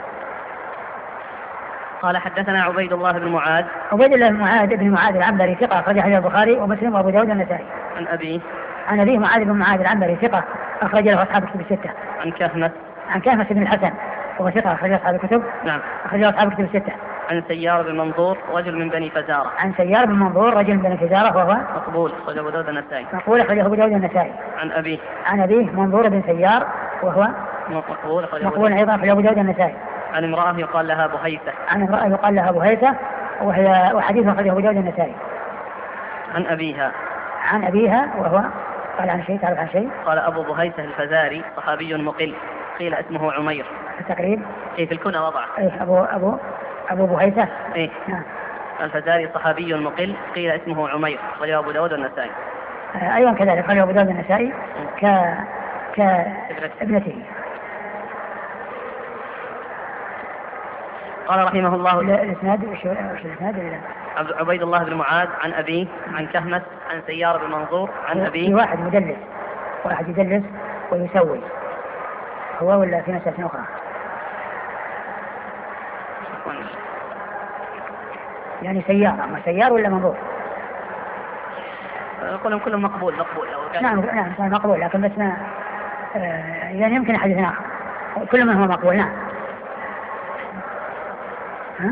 قال حدثنا عبيد الله بن معاذ عبيد الله بن معاذ بن معاذ العنبري ثقة أخرج حديث البخاري ومسلم وأبو داود والنسائي. عن أبي عن أبيه معاذ بن معاذ العنبري ثقة أخرج له أصحاب الكتب الستة. عن كهمس عن كهمس بن الحسن وهو ثقة أخرج أصحاب الكتب. نعم. أخرج أصحاب الكتب الستة. عن سيار بن منظور رجل من بني فزارة. عن سيار بن منظور رجل من بني فزارة وهو مقبول أخرج أبو داود النسائي. مقبول أخرج أبو داود النسائي. عن أبيه عن أبيه منظور بن سيار وهو مقبول أخرج مقبول أيضا أخرج أبو داود النسائي. عن امرأة يقال لها بهيثة. عن امرأة يقال لها بهيثة وهي وحديث أخرجه أبو داود النسائي. عن أبيها عن أبيها وهو قال عن شيء تعرف عن شيء؟ قال أبو بهيثة الفزاري صحابي مقل قيل اسمه عمير. في التقريب إيه في الكنى وضعه. إيه أبو أبو أبو بهيثة. إيه. نعم. الفزاري صحابي مقل قيل اسمه عمير، أخرجه أبو داود والنسائي. أيضا كذلك أخرجه أبو داود والنسائي ك كابنته. قال رحمه الله الإسناد وش الإسناد؟ عبيد الله بن معاذ عن أبيه عن كهمس عن سيار بن منظور عن أبيه. في واحد مدلس، واحد يدلس ويسوي، هو ولا في مسألة أخرى؟ يعني سيار، أما سيار ولا منظور؟ كلهم كلهم مقبول مقبول. نعم نعم مقبول، لكن بس ما آه يعني يمكن حديث آخر كل من هو مقبول. نعم. ها؟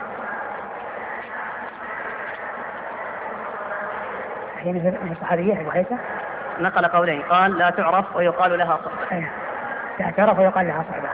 هي من الصحابية أبو حيثة نقل قولين، قال لا تعرف ويقال لها صحبة. لا تعرف ويقال لها صحبة.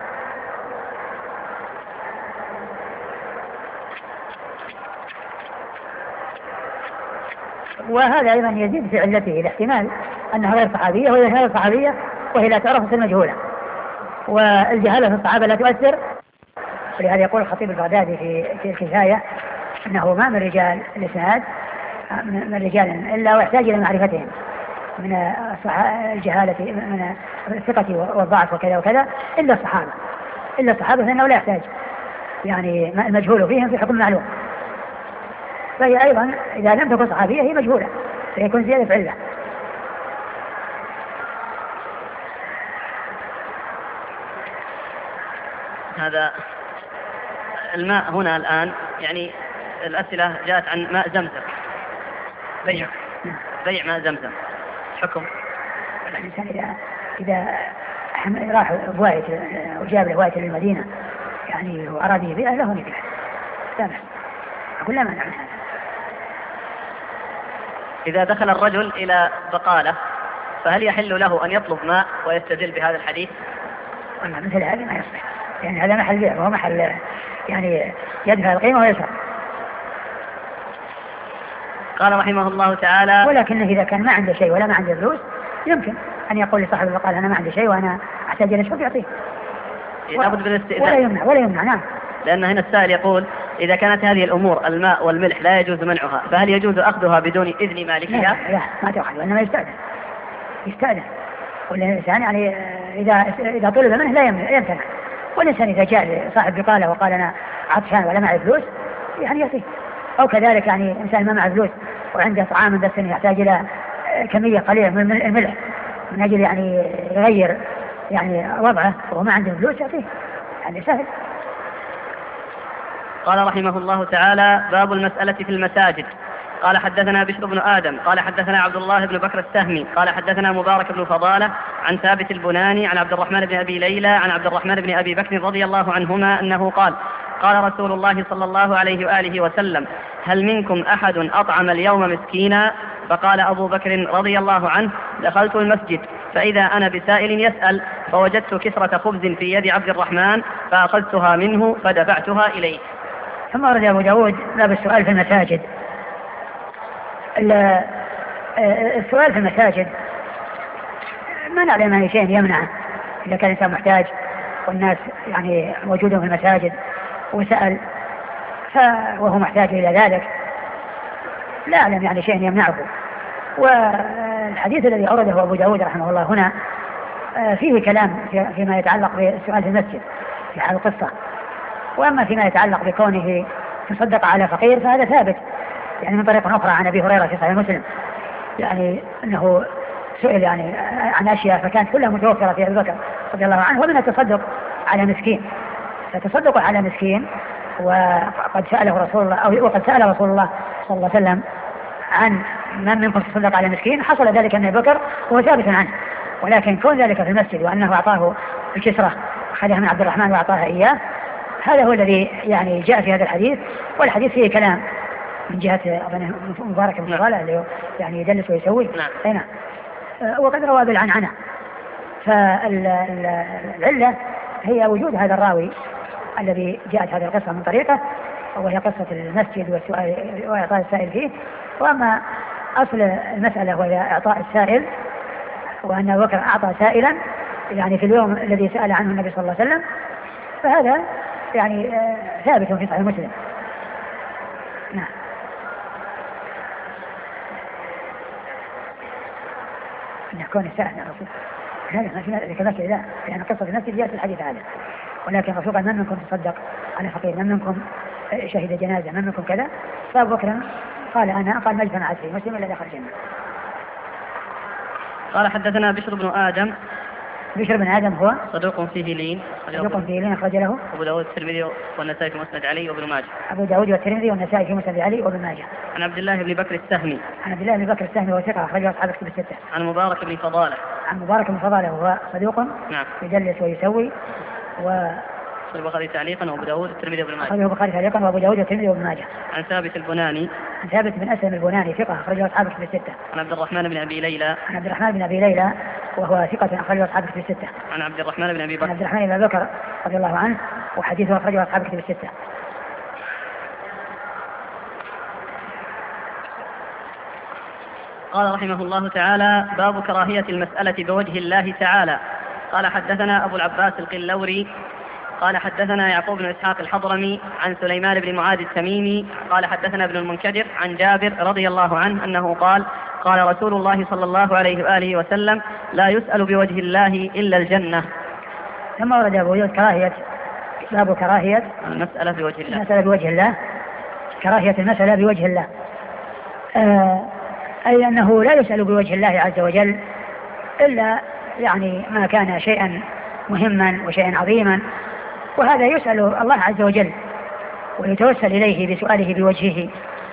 وهذا أيضا يزيد في علته الاحتمال أنها غير صحابية وهي غير صحابية وهي لا تعرف في المجهولة، والجهالة في الصحابة لا تؤثر. ولهذا يقول الخطيب البغدادي في الكفاية أنه ما من رجال الإسناد من رجال إلا ويحتاج إلى معرفتهم من الجهالة من الثقة والضعف وكذا وكذا إلا الصحابة، إلا الصحابة فإنه لا يحتاج يعني المجهول فيهم في حكم معلوم. فهي أيضا إذا لم تكن صحابية هي مجهولة فيكون زيادة علة. هذا الماء هنا الآن يعني الأسئلة جاءت عن ماء زمزم، بيع بيع ماء زمزم حكم. الإنسان إذا إذا راح بواية وجاب له واية للمدينة يعني وأراد يبيع له نبيع لا بأس، أقول لا مانع من هذا. إذا دخل الرجل إلى بقالة فهل يحل له أن يطلب ماء ويستدل بهذا الحديث؟ والله مثل هذا ما يصلح، يعني هذا محل بيع وهو محل يعني يدفع القيمة ويشرب. قال رحمه الله تعالى ولكنه إذا كان ما عنده شيء ولا ما عنده فلوس يمكن أن يقول لصاحب البقالة أنا ما عندي شيء وأنا أحتاج إلى شرب يعطيه لابد من الاستئذان ولا يمنع ولا يمنع. نعم. لأن هنا السائل يقول إذا كانت هذه الأمور الماء والملح لا يجوز منعها فهل يجوز أخذها بدون إذن مالكها؟ لا, لا ما تأخذ وإنما يستأذن يستأذن والإنسان يعني إذا إذا طلب منه لا يمتنع. والإنسان إذا جاء صاحب بقالة وقال أنا عطشان ولا معي فلوس يعني يعطيه. أو كذلك يعني إنسان ما معه فلوس وعنده طعام بس يحتاج إلى كمية قليلة من الملح من أجل يعني يغير يعني وضعه وهو ما عنده فلوس يعطيه يعني سهل. قال رحمه الله تعالى باب المسألة في المساجد. قال حدثنا بشر بن آدم قال حدثنا عبد الله بن بكر السهمي قال حدثنا مبارك بن فضالة عن ثابت البناني عن عبد الرحمن بن أبي ليلى عن عبد الرحمن بن أبي بكر رضي الله عنهما أنه قال قال رسول الله صلى الله عليه وآله وسلم هل منكم أحد أطعم اليوم مسكينا؟ فقال أبو بكر رضي الله عنه دخلت المسجد فإذا أنا بسائل يسأل فوجدت كسرة خبز في يد عبد الرحمن فأخذتها منه فدفعتها إليه. ثم ورد أبو داود باب السؤال في المساجد. السؤال في المساجد ما نعلم أي شيء يمنع إذا كان الإنسان محتاج والناس يعني موجودون في المساجد وسأل وهو محتاج إلى ذلك لا أعلم يعني شيء يمنعه. والحديث الذي أورده أبو داود رحمه الله هنا فيه كلام فيما يتعلق بالسؤال في المسجد في هذه القصة، وأما فيما يتعلق بكونه تصدق على فقير فهذا ثابت يعني من طريق أخرى عن أبي هريرة في صحيح مسلم يعني أنه سئل يعني عن أشياء فكانت كلها متوفرة في أبي بكر رضي الله عنه ومن التصدق على مسكين. فتصدق على مسكين وقد سأله رسول الله أو وقد سأل رسول الله صلى الله عليه وسلم عن من منكم تصدق على مسكين حصل ذلك من أبي بكر وهو ثابت عنه. ولكن كون ذلك في المسجد وأنه أعطاه الكسرة أخذها من عبد الرحمن وأعطاها إياه هذا هو الذي يعني جاء في هذا الحديث. والحديث فيه كلام من جهة مبارك بن فضالة اللي يعني يدلس ويسوي نعم. وقد روى بالعنعنة. فالعلة هي وجود هذا الراوي الذي جاءت هذه القصة من طريقه وهي قصة المسجد والسؤال وإعطاء السائل فيه. وأما أصل المسألة وهي إعطاء السائل وأن أبو بكر أعطى سائلا يعني في اليوم الذي سأل عنه النبي صلى الله عليه وسلم فهذا يعني ثابت في صحيح مسلم نعم. أن يكون السائل عن الرسول هذا ما في كذلك لا، لأن قصة المسجد جاءت في الحديث هذا، ولكن الرسول قال من منكم تصدق على فقير، من منكم شهد جنازة، من منكم كذا، فأبو بكر قال أنا، قال ما اجتمع عشرين مسلم إلا دخل الجنة. قال حدثنا بشر بن آدم. بشر بن آدم هو صدوق فيه لين، صدوق فيه لين أخرج له أبو داود والترمذي والنسائي في مسند علي وابن ماجه. أبو داود والترمذي والنسائي في مسند علي وابن ماجه. عن عبد الله بن بكر السهمي. عن عبد الله بن بكر السهمي وثقة أخرجه أصحاب الكتب الستة. عن مبارك بن فضالة. عن مبارك بن فضالة وهو صدوق نعم يدلس ويسوي و البخاري تعليقا وابو داود والترمذي وابن ماجه. أخرجه البخاري تعليقا وابو داود والترمذي وابن ماجه. عن ثابت البناني. عن ثابت بن أسلم البناني ثقة أخرجه أصحاب الكتب الستة. عن عبد الرحمن بن أبي ليلى. عن عبد الرحمن بن أبي ليلى وهو ثقة أخرجه أصحاب الكتب الستة. عن عبد الرحمن بن أبي بكر. عن عبد الرحمن بن أبي بكر رضي الله عنه وحديثه أخرجه أصحاب الكتب الستة. قال رحمه الله تعالى: باب كراهية المسألة بوجه الله تعالى. قال حدثنا أبو العباس القلوري قال حدثنا يعقوب بن إسحاق الحضرمي عن سليمان بن معاذ التميمي قال حدثنا ابن المنكدر عن جابر رضي الله عنه أنه قال: قال رسول الله صلى الله عليه وآله وسلم: لا يسأل بوجه الله إلا الجنة. ثم ورد أبو داود كراهية، باب كراهية المسألة بوجه الله، المسألة بوجه الله، كراهية المسألة بوجه الله، آه أي أنه لا يسأل بوجه الله عز وجل إلا يعني ما كان شيئا مهما وشيئا عظيما، وهذا يسأل الله عز وجل ويتوسل إليه بسؤاله بوجهه.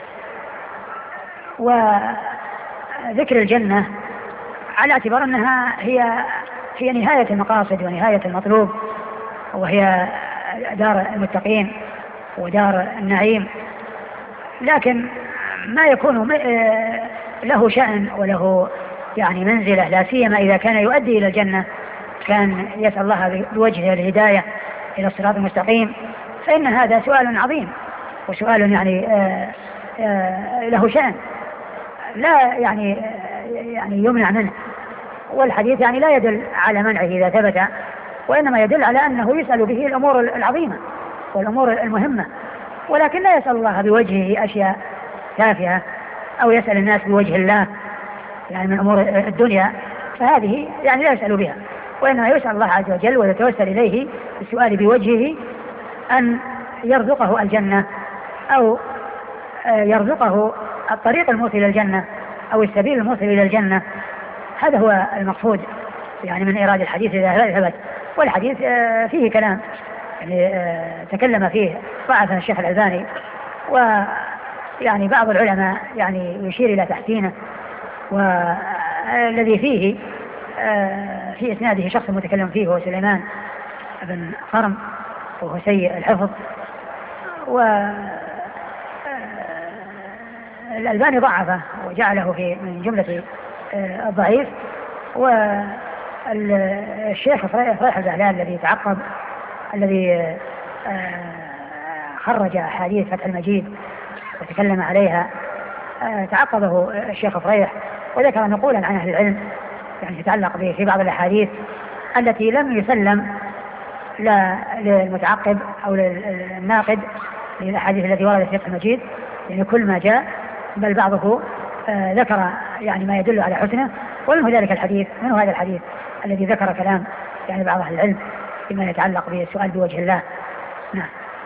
وذكر الجنة على اعتبار أنها هي هي نهاية المقاصد ونهاية المطلوب، وهي دار المتقين ودار النعيم، لكن ما يكون له شأن وله يعني منزلة، لا سيما إذا كان يؤدي إلى الجنة، كان يسأل الله بوجهه الهداية إلى الصراط المستقيم، فإن هذا سؤال عظيم وسؤال يعني آآ آآ له شأن لا يعني يعني يمنع منه، والحديث يعني لا يدل على منعه إذا ثبت، وإنما يدل على أنه يسأل به الأمور العظيمة والأمور المهمة، ولكن لا يسأل الله بوجهه أشياء تافهة أو يسأل الناس بوجه الله يعني من أمور الدنيا، فهذه يعني لا يسأل بها، وإنما يسأل الله عز وجل ويتوسل إليه بالسؤال بوجهه أن يرزقه الجنة أو يرزقه الطريق الموصل إلى الجنة أو السبيل الموصل إلى الجنة. هذا هو المقصود يعني من إيراد الحديث إذا ثبت، والحديث فيه كلام يعني تكلم فيه ضعفه الشيخ الألباني، ويعني بعض العلماء يعني يشير إلى تحسينه، والذي فيه في إسناده شخص متكلم فيه هو سليمان بن خرم وهو سيء الحفظ، والألباني ضعفه وجعله في من جملة الضعيف. والشيخ فريح البهلال الذي تعقب الذي خرج أحاديث فتح المجيد وتكلم عليها تعقبه الشيخ فريح، وذكر نقولا عن أهل العلم يعني تتعلق به في بعض الأحاديث التي لم يسلم لا للمتعقب أو للناقد للأحاديث التي وردت في فتح المجيد، يعني كل ما جاء، بل بعضه آه ذكر يعني ما يدل على حسنه، ومنه ذلك الحديث منه هذا الحديث الذي ذكر كلام يعني بعض أهل العلم فيما يتعلق بالسؤال بوجه الله. نعم.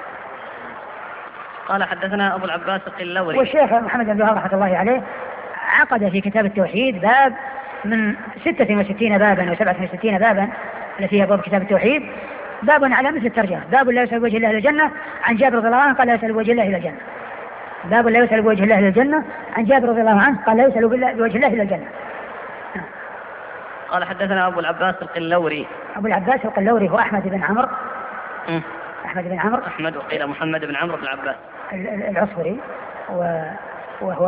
قال حدثنا أبو العباس القلوري. والشيخ محمد بن وهاب رحمة الله عليه عقد في كتاب التوحيد باب من ستة وستين بابا وسبعة وستين بابا التي هي باب كتاب التوحيد، باب على مثل الترجمة: باب لا يسأل بوجه الله إلى الجنة، عن جابر رضي الله عنه قال لا يسأل بوجه الله إلى الجنة. باب لا يسأل بوجه الله إلى الجنة، عن جابر رضي الله عنه قال لا يسأل بوجه الله إلى الجنة. قال حدثنا أبو العباس القلوري. أبو العباس القلوري هو أحمد بن عمرو. م. أحمد بن عمرو. أحمد وقيل محمد بن عمرو بن العباس العصفري، وهو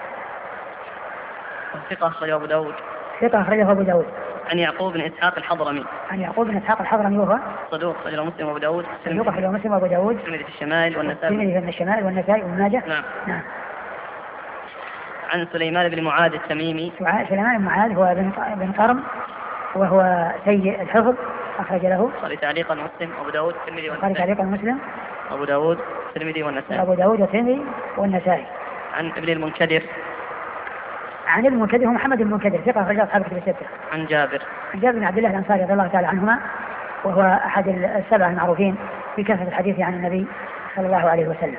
ثقة أخرجه أبو داود. ثقة أخرجه أبو داود. عن يعقوب بن إسحاق الحضرمي. عن يعقوب بن إسحاق الحضرمي وهو صدوق أخرجه مسلم وأبو داود. صدوق أخرجه مسلم وأبو داود. الترمذي في الشمائل والنسائي. الترمذي في الشمائل والنسائي وابن ماجه. نعم. نعم. عن سليمان بن معاذ التميمي. سليمان بن معاذ هو بن قرم وهو سيء الحفظ أخرج له قال تعليقا مسلم وأبو داود والترمذي قال والنسائي. تعليقا مسلم أبو داود والترمذي والنسائي. أبو داود والترمذي والنسائي. عن ابن المنكدر عن ابن المنكدر هو محمد بن المنكدر ثقة أخرج أصحاب الكتب الستة. عن جابر عن جابر بن عبد الله الأنصاري رضي الله تعالى عنهما وهو أحد السبع المعروفين بكثرة الحديث عن النبي صلى الله عليه وسلم.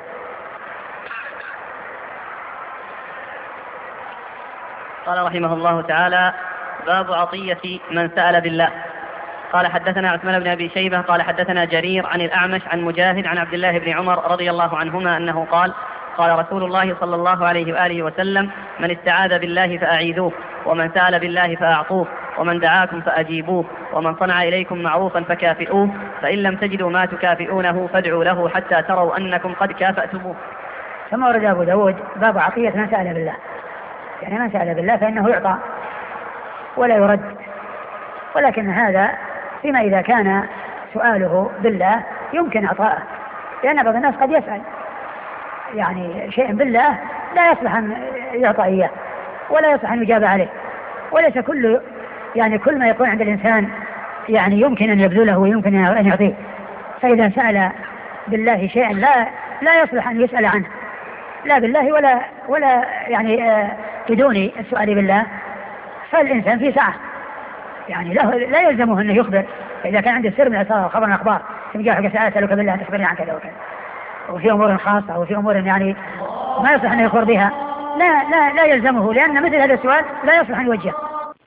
قال رحمه الله تعالى: باب عطية من سأل بالله. قال حدثنا عثمان بن أبي شيبة قال حدثنا جرير عن الأعمش عن مجاهد عن عبد الله بن عمر رضي الله عنهما أنه قال: قال رسول الله صلى الله عليه وآله وسلم: من استعاذ بالله فأعيذوه، ومن سأل بالله فأعطوه، ومن دعاكم فأجيبوه، ومن صنع إليكم معروفا فكافئوه، فإن لم تجدوا ما تكافئونه فادعوا له حتى تروا أنكم قد كافأتموه. ثم ورد أبو داود باب عطية من سأل بالله، يعني من سأل بالله فإنه يعطى ولا يرد، ولكن هذا فيما إذا كان سؤاله بالله يمكن إعطاءه، لأن بعض الناس قد يسأل يعني شيء بالله لا يصلح أن يعطى إياه ولا يصلح أن يجاب عليه، وليس كل يعني كل ما يكون عند الإنسان يعني يمكن أن يبذله ويمكن أن يعطيه. فإذا سأل بالله شيئا لا لا يصلح أن يسأل عنه لا بالله ولا ولا يعني آه بدون السؤال بالله، فالإنسان في سعة يعني له لا يلزمه أنه يخبر. إذا كان عنده سر من الأسرار خبر من الأخبار ثم جاء حق سألك بالله أن تخبرني عن كذا وكذا، وفي أمور خاصة وفي أمور يعني ما يصلح أن يخبر بها، لا لا لا يلزمه، لأن مثل هذا السؤال لا يصلح أن يوجه.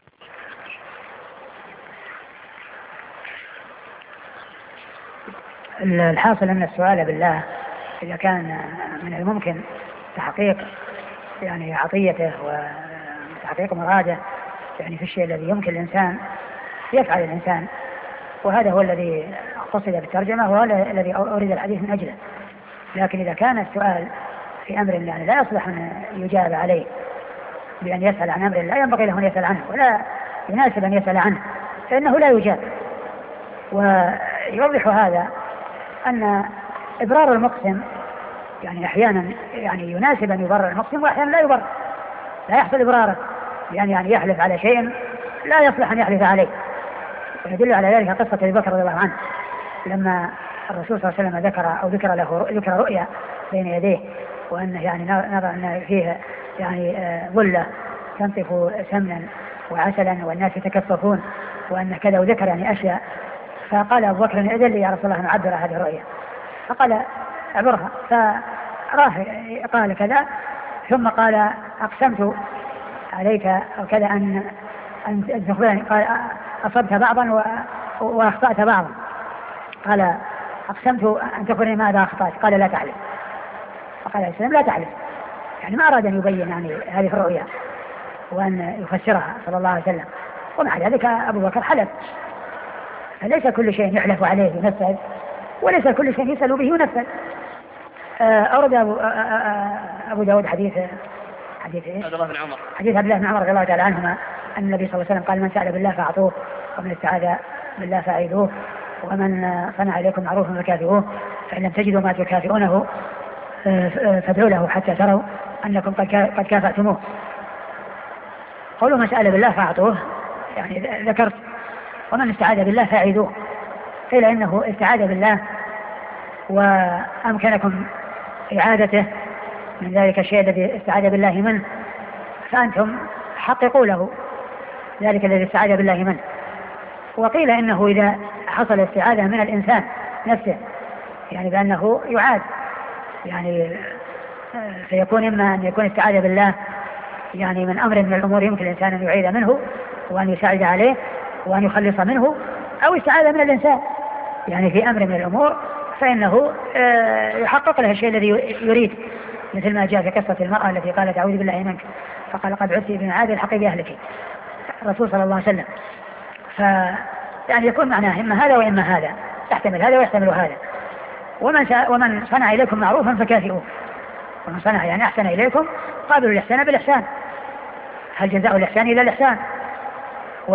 الحاصل أن السؤال بالله إذا كان من الممكن تحقيق يعني عطيته وتحقيق مراده يعني في الشيء الذي يمكن الإنسان يفعل الإنسان، وهذا هو الذي قصد بالترجمة وهو الذي أريد الحديث من أجله. لكن إذا كان السؤال في أمر يعني لا يصلح أن يجاب عليه بأن يسأل عن أمر لا ينبغي له أن يسأل عنه ولا يناسب أن يسأل عنه فإنه لا يجاب. ويوضح هذا أن إبرار المقسم يعني أحيانا يعني يناسب أن يبرر المقسم وأحيانا لا يبرر، لا يحصل إبراره يعني يعني يحلف على شيء لا يصلح أن يحلف عليه. ويدل على ذلك قصة أبي بكر رضي الله عنه لما الرسول صلى الله عليه وسلم ذكر أو ذكر له ذكر رؤيا بين يديه وأنه يعني نرى أن فيه يعني ظلة تنطف سمنا وعسلا والناس يتكففون وأن كذا، وذكر يعني أشياء. فقال أبو بكر: أذن لي يا رسول الله أن أعبر هذه الرؤيا. فقال: أعبرها. فراح قال كذا ثم قال: أقسمت عليك أو كذا أن أن تخبرني. قال: أصبت بعضا وأخطأت بعضا. قال: أقسمت أن تخبرني ماذا أخطأت. قال: لا تحلف. فقال عليه السلام: لا تحلف، يعني ما أراد أن يبين يعني هذه الرؤيا وأن يفسرها صلى الله عليه وسلم. ومع ذلك أبو بكر حلف. فليس كل شيء يحلف عليه ينفذ، وليس كل شيء يسأل به ينفذ. أورد أبو, أبو داود حديث حديث إيش؟ عبد الله بن عمر حديث عبد الله بن عمر رضي الله تعالى عنهما أن النبي صلى الله عليه وسلم قال: من سأل بالله فأعطوه، ومن استعاذ بالله فأعيذوه، ومن صنع إليكم معروفا فكافئوه، فإن لم تجدوا ما تكافئونه فادعوا له حتى تروا أنكم قد كافأتموه. قولوا من سأل بالله فأعطوه يعني ذكرت، ومن استعاذ بالله فأعيذوه، قيل إنه استعاذ بالله وأمكنكم إعادته من ذلك الشيء الذي استعاذ بالله منه، فأنتم حققوا له ذلك الذي استعاذ بالله منه. وقيل إنه إذا حصل استعاذة من الإنسان نفسه يعني بأنه يعاد يعني فيكون إما أن يكون استعاذ بالله يعني من أمر من الأمور يمكن الإنسان أن يعيد منه وأن يساعد عليه وأن يخلص منه، أو استعاذ من الإنسان يعني في أمر من الأمور فإنه يحقق له الشيء الذي يريد، مثل ما جاء في قصة المرأة التي قالت: أعوذ بالله منك، فقال: قد عدت ابن عادل الحقي بأهلك، الرسول صلى الله عليه وسلم. فيعني يكون معناه إما هذا وإما هذا، يحتمل هذا ويحتمل هذا. ومن, ومن صنع إليكم معروفا فكافئوه، ومن صنع يعني أحسن إليكم قابلوا الإحسان بالإحسان، هل جزاء الإحسان إلا الإحسان. و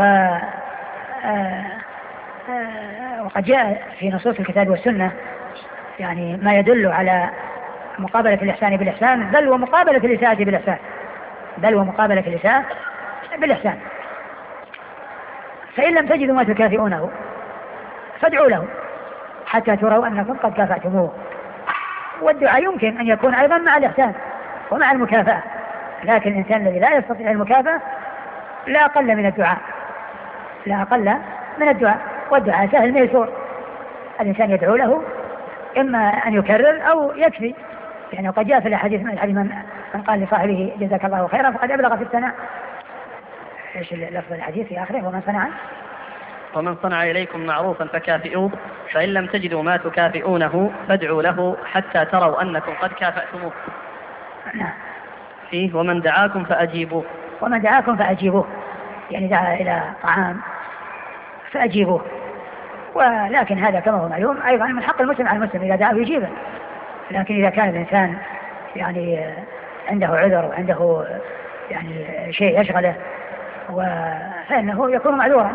وقد جاء في نصوص الكتاب والسنة يعني ما يدل على مقابلة الإحسان بالإحسان، بل ومقابلة الإساءة بالإحسان، بل ومقابلة الإساءة بالإحسان. فإن لم تجدوا ما تكافئونه فادعوا له حتى تروا أنكم قد كافأتموه. والدعاء يمكن أن يكون أيضا مع الإحسان ومع المكافأة، لكن الإنسان الذي لا يستطيع المكافأة لا أقل من الدعاء، لا أقل من الدعاء. والدعاء سهل ميسور، الإنسان يدعو له إما أن يكرر أو يكفي، يعني قد جاء في الحديث من الحديث من قال لصاحبه جزاك الله خيرا فقد أبلغ في الثناء. ايش لفظ الحديث في آخره؟ ومن صنع ومن صنع إليكم معروفا فكافئوه فإن لم تجدوا ما تكافئونه فادعوا له حتى تروا أنكم قد كافأتموه. نعم. فيه ومن دعاكم فأجيبوه. ومن دعاكم فأجيبوه، يعني دعا إلى طعام فأجيبوه. ولكن هذا كما هو معلوم أيضا من حق المسلم على المسلم إذا دعاه يجيبه، لكن إذا كان الإنسان يعني عنده عذر وعنده يعني شيء يشغله فإنه يكون معذورا.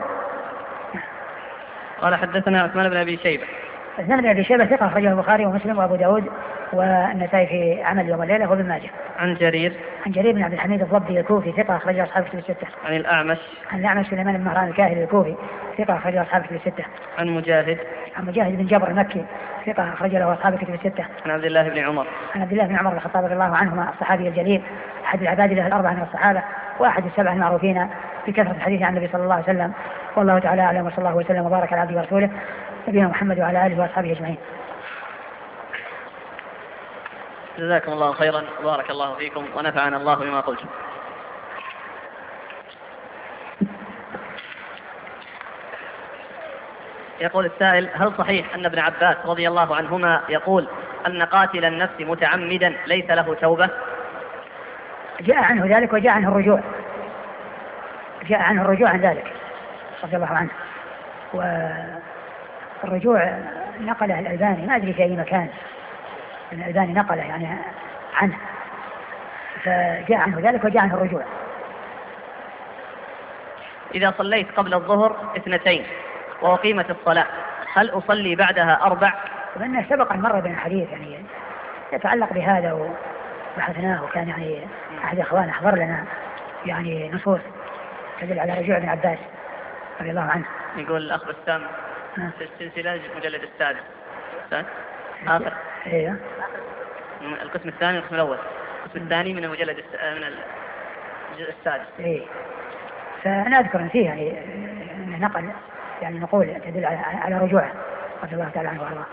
قال حدثنا عثمان بن أبي شيبة. عثمان بن أبي شيبة ثقة أخرجه البخاري ومسلم وأبو داود والنسائي في عمل يوم الليلة وابن ماجه. عن جرير عن جرير بن عبد الحميد الضبي الكوفي ثقة أخرجه أصحاب الكتب الستة. عن الأعمش عن الأعمش سليمان بن مهران الكاهلي الكوفي ثقة أخرجه أصحاب الكتب الستة. عن مجاهد عن مجاهد بن جبر المكي ثقة أخرجه له أصحاب الكتب الستة. عن عبد الله بن عمر عن عبد الله بن عمر بن الخطاب رضي الله عنهما الصحابي الجليل أحد العباد له الأربعة من الصحابة وأحد السبعة المعروفين بكثرة الحديث عن النبي صلى الله عليه وسلم. والله تعالى أعلم وصلى الله وسلم وبارك على عبده ورسوله نبينا محمد وعلى آله وأصحابه أجمعين. جزاكم الله خيرا وبارك الله فيكم ونفعنا الله بما قلتم. يقول السائل: هل صحيح أن ابن عباس رضي الله عنهما يقول أن قاتل النفس متعمدا ليس له توبة؟ جاء عنه ذلك وجاء عنه الرجوع، جاء عنه الرجوع عن ذلك رضي الله عنه. والرجوع نقله الألباني ما أدري في أي مكان، الألباني نقله يعني عنه، فجاء عنه ذلك وجاء عنه الرجوع. إذا صليت قبل الظهر اثنتين وأقيمت الصلاة هل أصلي بعدها أربع؟ لأنه سبق أن مر بين الحديث يعني يتعلق بهذا وبحثناه، وكان يعني أحد إخواننا أحضر لنا يعني نصوص تدل على رجوع ابن عباس رضي الله عنه. يقول الأخ بسام في السلسلة مجلد السادس آخر إيه. القسم الثاني والقسم الأول، القسم الثاني من المجلد من الجزء السادس. إيه. فأنا أذكر أن فيه يعني نقل يعني نقول تدل على على رجوعه رضي الله تعالى عنه وارضاه.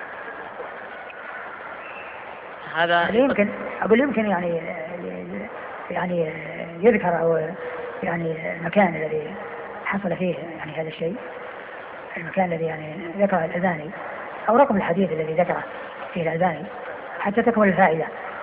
هذا يمكن أقول يمكن يعني يعني يذكر أو يعني المكان الذي حصل فيه يعني هذا الشيء، المكان الذي يعني ذكره الألباني أو رقم الحديث الذي ذكره فيه الألباني حتى تكمل الفائدة.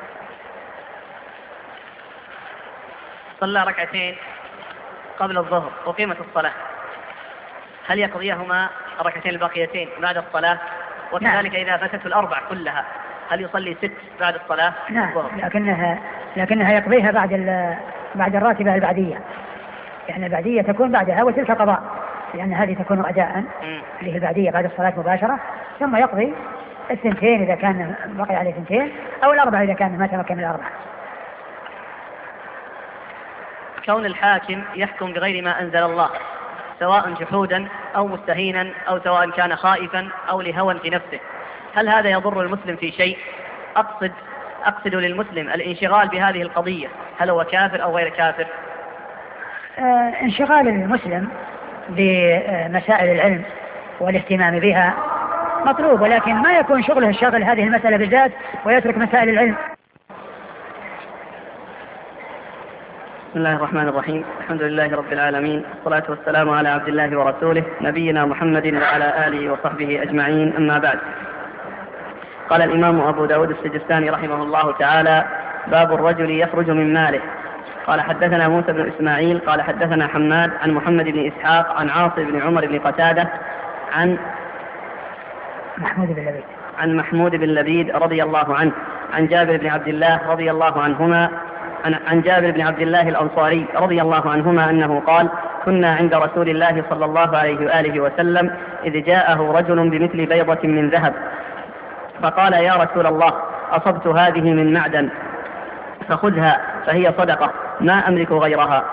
صلى ركعتين قبل الظهر وقيمة الصلاة هل يقضيهما الركعتين الباقيتين بعد الصلاة؟ وكذلك نعم. إذا فاتته الأربع كلها هل يصلي ست بعد الصلاة؟ نعم، لكنها لكنها يقضيها بعد بعد الراتبة البعدية، يعني البعدية تكون بعدها وتلك قضاء، لأن هذه تكون أداء اللي هي البعدية بعد الصلاة مباشرة، ثم يقضي الثنتين إذا كان بقي عليه ثنتين أو الأربع إذا كان ما تمكن من الأربع. كون الحاكم يحكم بغير ما أنزل الله سواء جحودا أو مستهينا أو سواء كان خائفا أو لهوى في نفسه هل هذا يضر المسلم في شيء؟ أقصد أقصد للمسلم الانشغال بهذه القضية هل هو كافر أو غير كافر؟ آه انشغال المسلم بمسائل العلم والاهتمام بها مطلوب، ولكن ما يكون شغله الشغل هذه المسألة بالذات ويترك مسائل العلم. بسم الله الرحمن الرحيم، الحمد لله رب العالمين، والصلاة والسلام على عبد الله ورسوله نبينا محمد وعلى آله وصحبه أجمعين، أما بعد. قال الإمام أبو داود السجستاني رحمه الله تعالى: باب الرجل يخرج من ماله. قال حدثنا موسى بن إسماعيل قال حدثنا حماد عن محمد بن إسحاق عن عاصم بن عمر بن قتادة عن محمود بن لبيد عن محمود بن لبيد رضي الله عنه عن جابر بن عبد الله رضي الله عنهما عن جابر بن عبد الله الأنصاري رضي الله عنهما أنه قال: كنا عند رسول الله صلى الله عليه وآله وسلم إذ جاءه رجل بمثل بيضة من ذهب فقال: يا رسول الله أصبت هذه من معدن فخذها فهي صدقة ما أملك غيرها.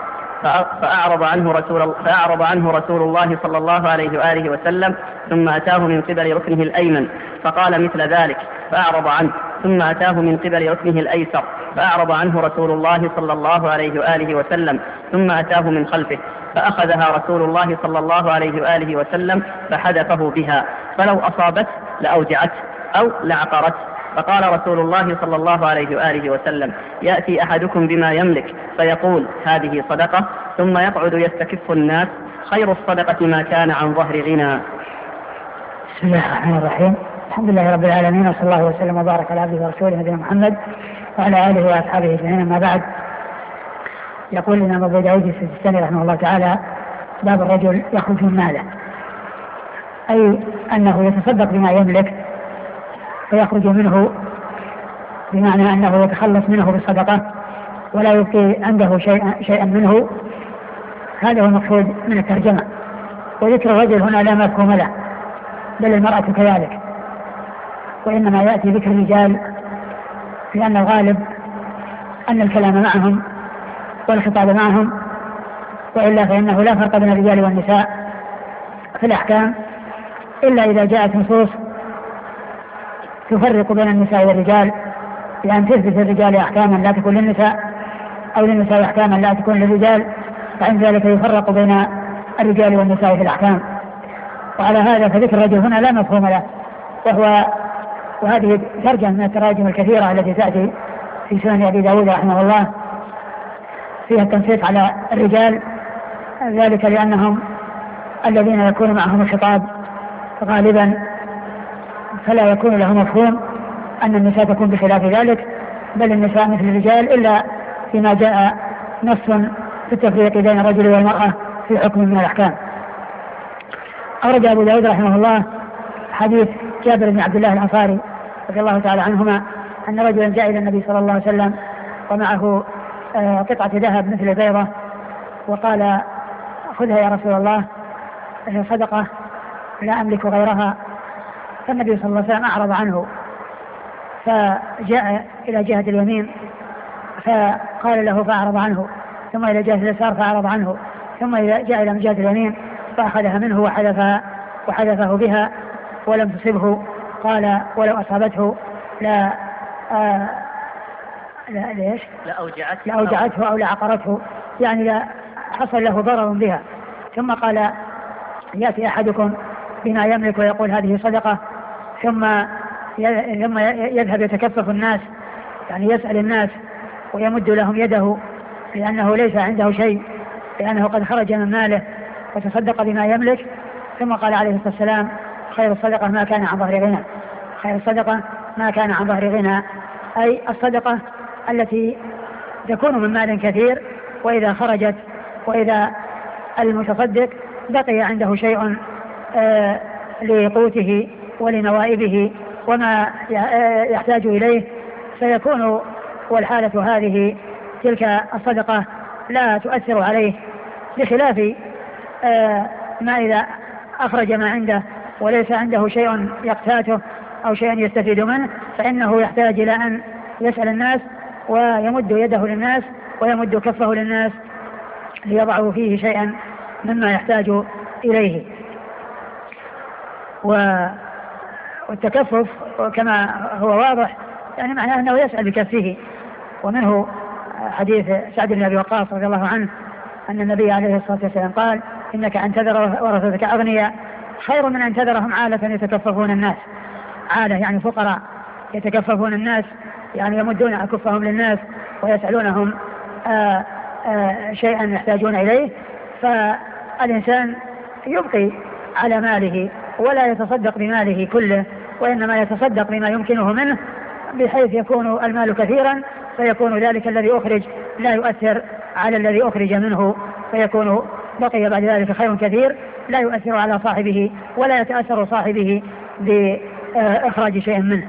فأعرض عنه رسول فأعرض عنه رسول الله صلى الله عليه وآله وسلم ثم أتاه من قبل ركنه الأيمن فقال مثل ذلك فأعرض عنه ثم أتاه من قبل ركنه الأيسر فأعرض عنه رسول الله صلى الله عليه وآله وسلم ثم أتاه من خلفه فأخذها رسول الله صلى الله عليه وآله وسلم فحدفه بها فلو أصابت لأوجعته أو لعقرته. فقال رسول الله صلى الله عليه وآله وسلم يأتي أحدكم بما يملك فيقول هذه صدقة ثم يقعد يستكف الناس خير الصدقة ما كان عن ظهر غنى. بسم الله الرحمن الرحيم. الحمد لله رب العالمين وصلى الله وسلم وبارك على عبده ورسوله نبينا محمد وعلى آله وأصحابه أجمعين. أما بعد، يقول لنا أبو داود السجستاني رحمه الله تعالى: باب الرجل يخرج من ماله، أي أنه يتصدق بما يملك فيخرج منه، بمعنى أنه يتخلص منه بالصدقة ولا يبقي عنده شيئا, شيئا منه. هذا هو المقصود من الترجمة. وذكر الرجل هنا لا مفهوم له، بل المرأة كذلك، وإنما يأتي ذكر الرجال لأن الغالب أن الكلام معهم والخطاب معهم، وإلا فإنه لا فرق بين الرجال والنساء في الأحكام إلا إذا جاءت نصوص تفرق بين النساء والرجال، لأن تثبت الرجال أحكاما لا تكون للنساء أو للنساء أحكاما لا تكون للرجال، فعند ذلك يفرق بين الرجال والنساء في الأحكام. وعلى هذا فذكر الرجل هنا لا مفهوم له، وهو وهذه ترجمة من التراجم الكثيرة التي تأتي في سنن أبي داود رحمه الله فيها التنصيص على الرجال، ذلك لأنهم الذين يكون معهم الخطاب غالبا، فلا يكون له مفهوم أن النساء تكون بخلاف ذلك، بل النساء مثل الرجال إلا فيما جاء نص في التفريق بين الرجل والمرأة في حكم من الأحكام. أورد أبو داود رحمه الله حديث جابر بن عبد الله الأنصاري رضي الله تعالى عنهما أن رجلا جاء إلى النبي صلى الله عليه وسلم ومعه قطعة ذهب مثل البيضة، وقال: خذها يا رسول الله، هي صدقة لا أملك غيرها. فالنبي صلى الله عليه وسلم أعرض عنه، فجاء إلى جهة اليمين فقال له فأعرض عنه، ثم إلى جهة اليسار فأعرض عنه، ثم جاء إلى جهة اليمين فأخذها منه وحذفها وحذفه بها ولم تصبه. قال: ولو أصابته لا آه لا ليش لا أوجعته, لا أوجعته أو لعقرته، يعني لا حصل له ضرر بها. ثم قال: يأتي أحدكم بما يملك ويقول هذه صدقة، ثم ثم يذهب يتكفف الناس، يعني يسأل الناس ويمد لهم يده لأنه ليس عنده شيء، لأنه قد خرج من ماله وتصدق بما يملك. ثم قال عليه الصلاة والسلام: خير الصدقة ما كان عن ظهر غنى. خير الصدقة ما كان عن ظهر غنى، أي الصدقة التي تكون من مال كثير، وإذا خرجت وإذا المتصدق بقي عنده شيء آه لقوته ولنوائبه وما يحتاج إليه، فيكون والحالة هذه تلك الصدقة لا تؤثر عليه، بخلاف آه ما إذا أخرج ما عنده وليس عنده شيء يقتاته أو شيء يستفيد منه، فإنه يحتاج إلى أن يسأل الناس ويمد يده للناس ويمد كفه للناس ليضعوا فيه شيئا مما يحتاج إليه. والتكفف كما هو واضح يعني معناه أنه يسأل بكفه. ومنه حديث سعد بن أبي وقاص رضي الله عنه أن النبي عليه الصلاة والسلام قال: إنك أن تذر ورثتك أغنياء خير من أن تذرهم عالة يتكففون الناس. عالة يعني فقراء يتكففون الناس، يعني يمدون أكفهم للناس ويسألونهم آآ آآ شيئا يحتاجون إليه. فالإنسان يبقي على ماله ولا يتصدق بماله كله، وإنما يتصدق بما يمكنه منه، بحيث يكون المال كثيرا فيكون ذلك الذي أخرج لا يؤثر على الذي أخرج منه، فيكون بقي بعد ذلك خير كثير لا يؤثر على صاحبه ولا يتأثر صاحبه بإخراج شيء منه.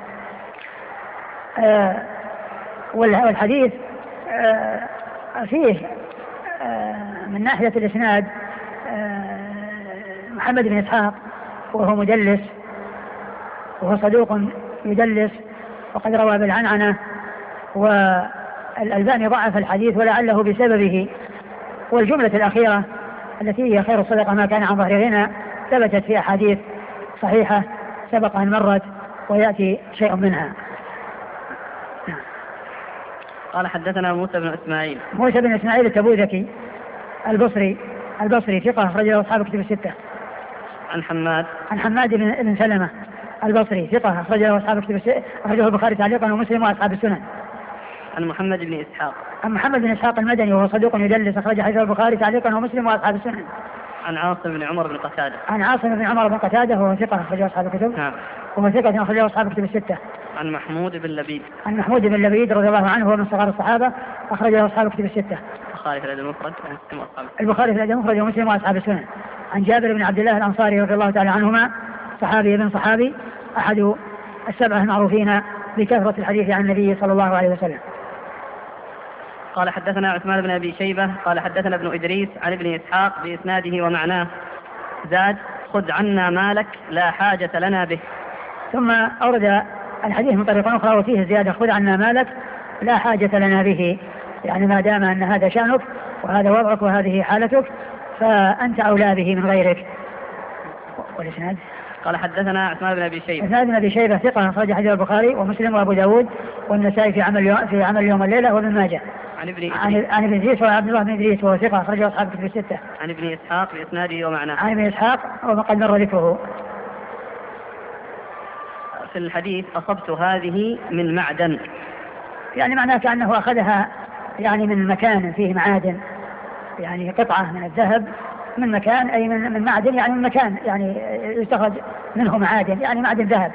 والحديث فيه من ناحية الإسناد محمد بن إسحاق وهو مدلس وهو صدوق يدلس وقد روى بالعنعنة، والألباني ضعف الحديث ولعله بسببه، والجملة الأخيرة التي هي خير الصدقة ما كان عن ظهر غنى ثبتت في أحاديث صحيحة سبق أن مرت ويأتي شيء منها. قال حدثنا موسى بن إسماعيل موسى بن إسماعيل التبوذكي البصري البصري ثقة أخرجه أصحاب الكتب الستة. عن حماد عن حماد بن, بن سلمة البصري ثقة أخرجه أصحاب الكتب الستة، أخرجه البخاري تعليقا ومسلم وأصحاب السنن. عن محمد بن إسحاق عن محمد بن إسحاق المدني وهو صدوق يدلس، أخرج حديث البخاري تعليقا ومسلم وأصحاب السنن. عن عاصم بن عمر بن قتادة عن عاصم بن عمر بن قتادة وهو ثقة أخرجه أصحاب الكتب. نعم. وهو ثقة أخرجه أصحاب الكتب الستة. عن محمود بن لبيد عن محمود بن لبيد رضي الله عنه، هو من صغار الصحابة، أخرجه أصحاب الكتب الستة. البخاري في الأدب المفرد ومسلم وأصحاب البخاري في الأدب المفرد ومسلم وأصحاب السنن. عن جابر بن عبد الله الأنصاري رضي الله تعالى عنهما، صحابي ابن صحابي، أحد السبعة المعروفين بكثرة الحديث عن النبي صلى الله عليه وسلم. قال حدثنا عثمان بن أبي شيبة قال حدثنا ابن إدريس عن ابن إسحاق بإسناده ومعناه، زاد خذ عنا مالك لا حاجة لنا به. ثم أورد الحديث من طريق أخرى وفيه زيادة خذ عنا مالك لا حاجة لنا به، يعني ما دام أن هذا شأنك وهذا وضعك وهذه حالتك فأنت أولى به من غيرك. والإسناد قال حدثنا عثمان بن أبي شيبة عثمان بن أبي شيبة ثقة أخرج حديث البخاري ومسلم وأبو داود والنسائي في عمل يوم في عمل يوم الليلة وابن ماجه. عن ابن عن, عن ابن إدريس وعبد الله بن إدريس وهو ثقة أخرجه أصحاب الكتب الستة. عن ابن إسحاق بإسناده ومعناه. عن ابن إسحاق وقد مر ذكره. في الحديث أصبت هذه من معدن، يعني معناه كأنه أخذها يعني من مكان فيه معادن، يعني قطعة من الذهب من مكان أي من, من معدن، يعني من مكان يعني يستخرج منه معادن، يعني معدن ذهب.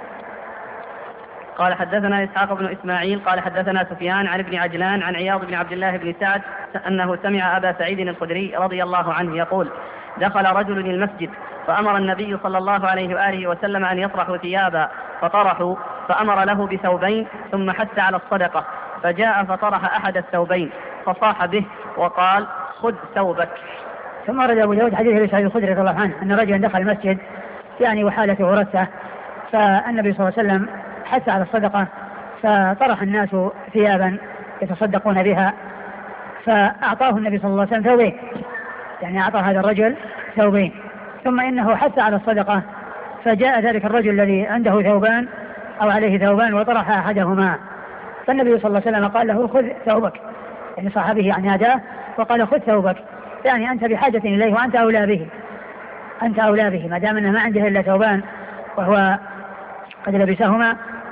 قال حدثنا إسحاق بن إسماعيل قال حدثنا سفيان عن ابن عجلان عن عياض بن عبد الله بن سعد أنه سمع أبا سعيد الخدري رضي الله عنه يقول دخل رجل المسجد فأمر النبي صلى الله عليه وآله وسلم أن يطرحوا ثيابا فطرحوا، فأمر له بثوبين ثم حث على الصدقة، فجاء فطرح أحد الثوبين فصاح به وقال خذ ثوبك. ثم ورد أبو داود حديث أبي سعيد الخدري رضي الله عنه أن رجلا دخل المسجد يعني وحالته رثة، فالنبي صلى الله عليه وسلم حث على الصدقة، فطرح الناس ثيابا يتصدقون بها، فأعطاه النبي صلى الله عليه وسلم ثوبين، يعني أعطى هذا الرجل ثوبين، ثم إنه حث على الصدقة، فجاء ذلك الرجل الذي عنده ثوبان أو عليه ثوبان وطرح أحدهما، فالنبي صلى الله عليه وسلم قال له خذ ثوبك، يعني صاحبه يعني ناداه وقال خذ ثوبك، يعني أنت بحاجة إليه وأنت أولى به، أنت أولى به ما دام أنه ما عنده إلا ثوبان وهو قد لبسهما،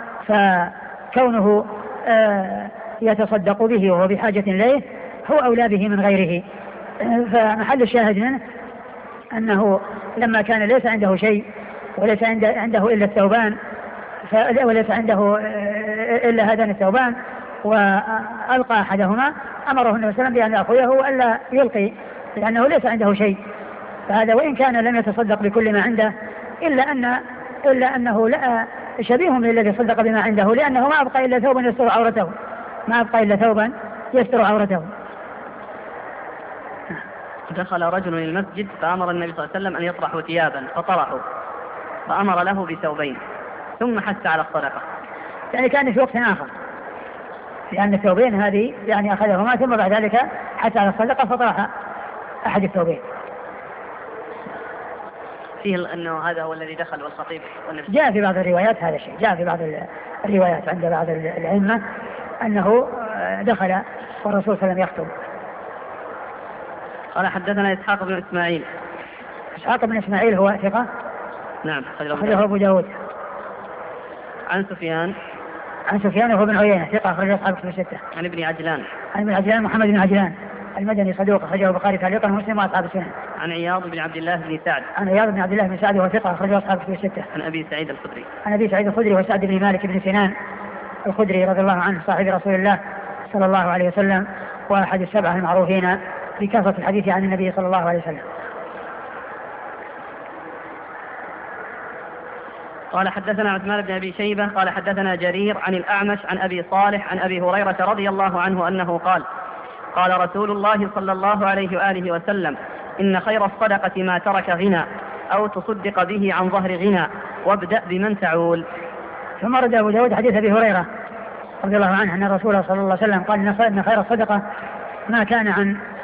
فكونه آه يتصدق به وهو بحاجة إليه هو أولى به من غيره. فمحل الشاهد منه أنه لما كان ليس عنده شيء وليس عنده إلا الثوبان وليس عنده إلا هذان الثوبان وألقى أحدهما، أمره النبي صلى الله عليه وسلم بأن يأخذه وألا يلقي لأنه ليس عنده شيء، فهذا وإن كان لم يتصدق بكل ما عنده إلا أن إلا أنه لا شبيه من الذي صدق بما عنده، لأنه ما أبقى إلا ثوبا يستر عورته، ما أبقى إلا ثوبا يستر عورته. دخل رجل المسجد فأمر النبي صلى الله عليه وسلم أن يطرحوا ثيابا فطرحوا، فأمر له بثوبين ثم حث على الصدقة، يعني كان في وقت آخر، لأن الثوبين هذه يعني أخذهما ثم بعد ذلك حث على الصدقة فطرح أحد الثوبين. فيه أنه هذا هو الذي دخل والخطيب والنفس. جاء في بعض الروايات هذا الشيء، جاء في بعض الروايات عند بعض الأئمة أنه دخل والرسول صلى الله عليه وسلم يخطب. قال حدثنا إسحاق بن إسماعيل. إسحاق بن إسماعيل هو ثقة. نعم. أخرجه أبو داود. عن سفيان. عن سفيان وهو بن عيينة ثقة أخرجه أصحاب الكتب الستة. عن ابن عجلان. عن ابن عجلان محمد بن عجلان المدني صدوق أخرجه البخاري تعليقا ومسلم وأصحاب السنن. عن عياض بن عبد الله بن سعد. عن عياض بن عبد الله بن سعد وهو ثقة أخرجه أصحاب الكتب الستة. عن أبي سعيد الخدري. عن أبي سعيد الخدري وسعد بن مالك بن سنان الخدري رضي الله عنه صاحب رسول الله صلى الله عليه وسلم وأحد السبعة المعروفين بكثرة الحديث عن النبي صلى الله عليه وسلم. قال حدثنا عثمان بن أبي شيبة قال حدثنا جرير عن الأعمش عن أبي صالح عن أبي هريرة رضي الله عنه أنه قال قال رسول الله صلى الله عليه وآله وسلم إن خير الصدقة ما ترك غنى أو تصدق به عن ظهر غنى وابدأ بمن تعول. ثم رد أبو داود حديث أبي هريرة رضي الله عنه أن الرسول صلى الله عليه وسلم قال إن خير الصدقة ما كان عن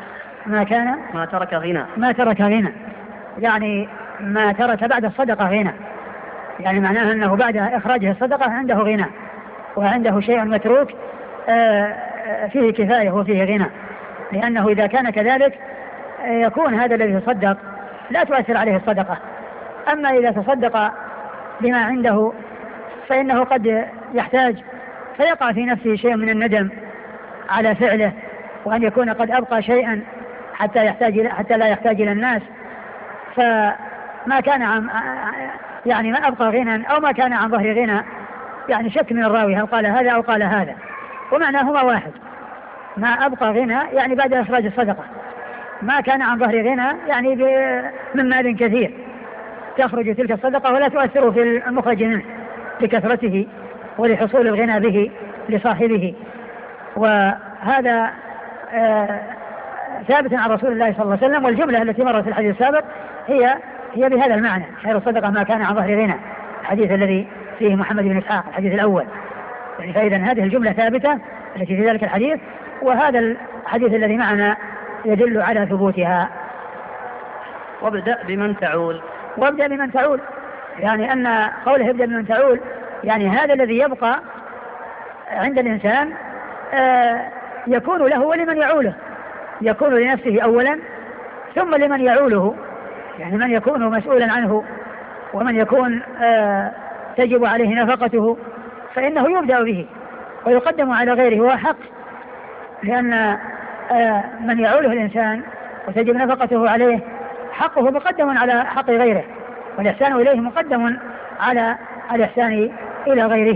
ما كان ما ترك غنى ما ترك غنى، يعني ما ترك بعد الصدقة غنى، يعني معناها أنه بعد إخراجه الصدقة عنده غنى وعنده شيء متروك فيه كفاية وفيه غنى، لأنه إذا كان كذلك يكون هذا الذي تصدق لا تؤثر عليه الصدقة. أما إذا تصدق بما عنده فإنه قد يحتاج فيقع في نفسه شيء من الندم على فعله، وأن يكون قد أبقى شيئا حتى يحتاج حتى لا يحتاج إلى الناس، فما كان عن يعني ما أبقى غنى أو ما كان عن ظهر غنى، يعني شك من الراوي هل قال هذا أو قال هذا، ومعناهما واحد. ما أبقى غنى يعني بعد إخراج الصدقة، ما كان عن ظهر غنى يعني من مال كثير تخرج تلك الصدقة ولا تؤثر في المخرج منه لكثرته ولحصول الغنى به لصاحبه. وهذا آه ثابت عن رسول الله صلى الله عليه وسلم، والجملة التي مرت في الحديث السابق هي هي بهذا المعنى: خير الصدقة ما كان عن ظهر غنى، الحديث الذي فيه محمد بن إسحاق الحديث الأول. يعني فإذا هذه الجملة ثابتة التي في ذلك الحديث، وهذا الحديث الذي معنا يدل على ثبوتها. وابدأ بمن تعول. وابدأ بمن تعول يعني أن قوله ابدأ بمن تعول يعني هذا الذي يبقى عند الإنسان آه يكون له ولمن يعوله، يكون لنفسه أولا ثم لمن يعوله، يعني من يكون مسؤولا عنه ومن يكون آه تجب عليه نفقته فإنه يبدأ به ويقدم على غيره، وهو حق، لأن آه من يعوله الإنسان وتجب نفقته عليه حقه مقدم على حق غيره، والإحسان إليه مقدم على الإحسان إلى غيره.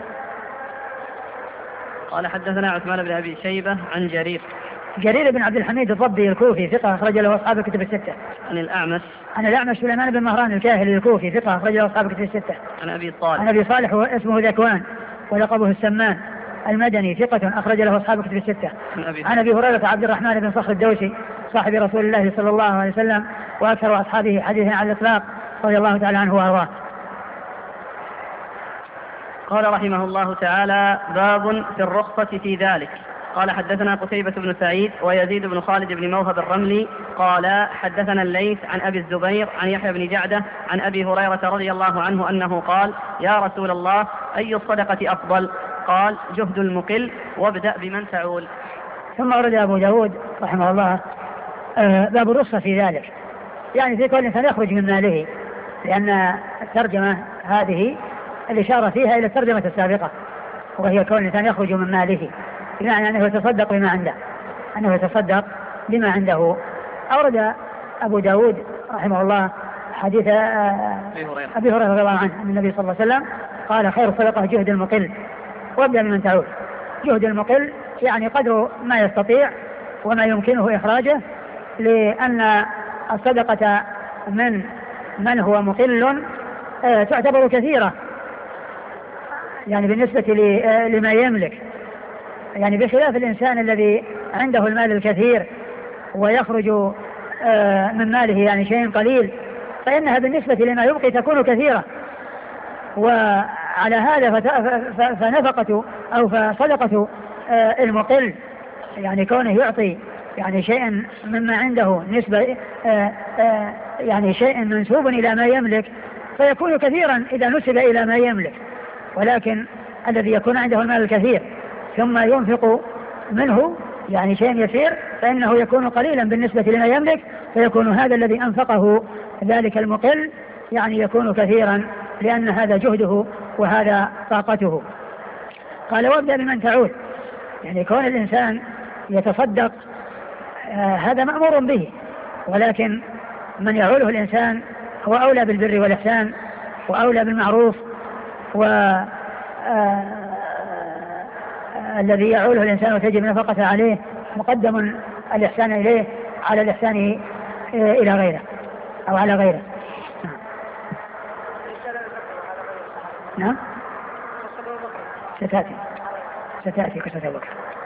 قال حدثنا عثمان بن أبي شيبة عن جرير جرير بن عبد الحميد الضبي الكوفي ثقة أخرج له أصحاب الكتب الستة. عن الأعمش عن الأعمش سليمان بن مهران الكاهلي الكوفي ثقة أخرج له أصحاب الكتب الستة. عن أبي صالح عن أبي صالح اسمه ذكوان ولقبه السمان المدني ثقة أخرج له أصحاب الكتب الستة. عن أبي هريرة عبد الرحمن بن صخر الدوسي صاحب رسول الله صلى الله عليه وسلم وأكثر أصحابه حديثا على الإطلاق رضي الله تعالى عنه وأرضاه. قال رحمه الله تعالى: باب في الرخصة في ذلك. قال حدثنا قتيبة بن سعيد ويزيد بن خالد بن موهب الرملي قال حدثنا الليث عن أبي الزبير عن يحيى بن جعدة عن أبي هريرة رضي الله عنه أنه قال: يا رسول الله أي الصدقة أفضل؟ قال: جهد المقل، وابدأ بمن تعول. ثم ورد أبو داود رحمه الله آه باب الرخصة في ذلك، يعني في كل إنسان يخرج من ماله، لأن الترجمة هذه الإشارة فيها إلى الترجمة السابقة، وهي كون الإنسان يخرج من ماله، بمعنى أنه يتصدق بما عنده، أنه يتصدق بما عنده. أورد أبو داود رحمه الله حديث أبي هريرة رضي الله عنه أن النبي صلى الله عليه وسلم قال: خير الصدقة جهد المقل، وابدأ بمن تعول. جهد المقل يعني قدر ما يستطيع وما يمكنه إخراجه، لأن الصدقة من من هو مقل آه تعتبر كثيرة، يعني بالنسبة لما يملك، يعني بخلاف الإنسان الذي عنده المال الكثير ويخرج آه من ماله يعني شيء قليل، فإنها بالنسبة لما يبقي تكون كثيرة. وعلى هذا فنفقة أو فصدقة آه المقل يعني كونه يعطي يعني شيء مما عنده نسبة آه آه يعني شيء منسوب إلى ما يملك فيكون كثيرا إذا نسب إلى ما يملك، ولكن الذي يكون عنده المال الكثير ثم ينفق منه يعني شيء يسير فإنه يكون قليلا بالنسبة لما يملك، فيكون هذا الذي أنفقه ذلك المقل يعني يكون كثيرا، لأن هذا جهده وهذا طاقته. قال: وابدأ بمن تعول، يعني كون الإنسان يتصدق آه هذا مأمور به، ولكن من يعوله الإنسان هو أولى بالبر والإحسان وأولى بالمعروف، و آه الذي يعوله الإنسان وتجب نفقته عليه مقدم الإحسان إليه على الإحسان إلى غيره أو على غيره. نعم ستأتي ستأتي قصة أبو بكر.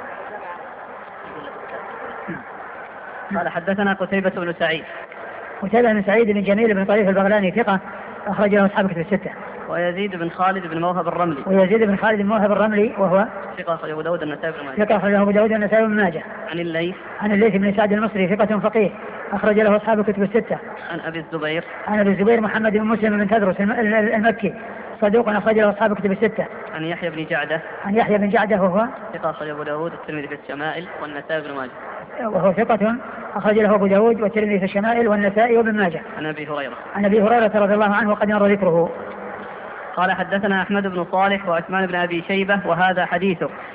قال حدثنا قتيبة بن سعيد. قتيبة بن سعيد بن جميل بن طريف البغلاني ثقة أخرج له أصحاب كتب الستة. ويزيد بن خالد بن موهب الرملي. ويزيد بن خالد بن موهب الرملي وهو ثقة أخرجه أبو داود النسائي بن ماجه. ثقة أخرجه أبو داود النسائي بن ماجه. عن الليث. عن الليث بن سعد المصري ثقة فقيه أخرج له أصحاب الكتب الستة. عن أبي الزبير. عن أبي الزبير محمد بن مسلم بن تدرس المكي صدوق أخرج له أصحاب الكتب الستة. عن يحيى بن جعدة. عن يحيى بن جعدة وهو ثقة أخرجه أبو داود الترمذي في الشمائل والنسائي بن ماجه. وهو ثقة أخرج له أبو داود والترمذي في الشمائل والنسائي وابن ماجه. عن أبي هريرة. عن أبي هريرة رضي الله عنه وقد مر ذكره. قال حدثنا أحمد بن صالح وعثمان بن أبي شيبة وهذا حديثه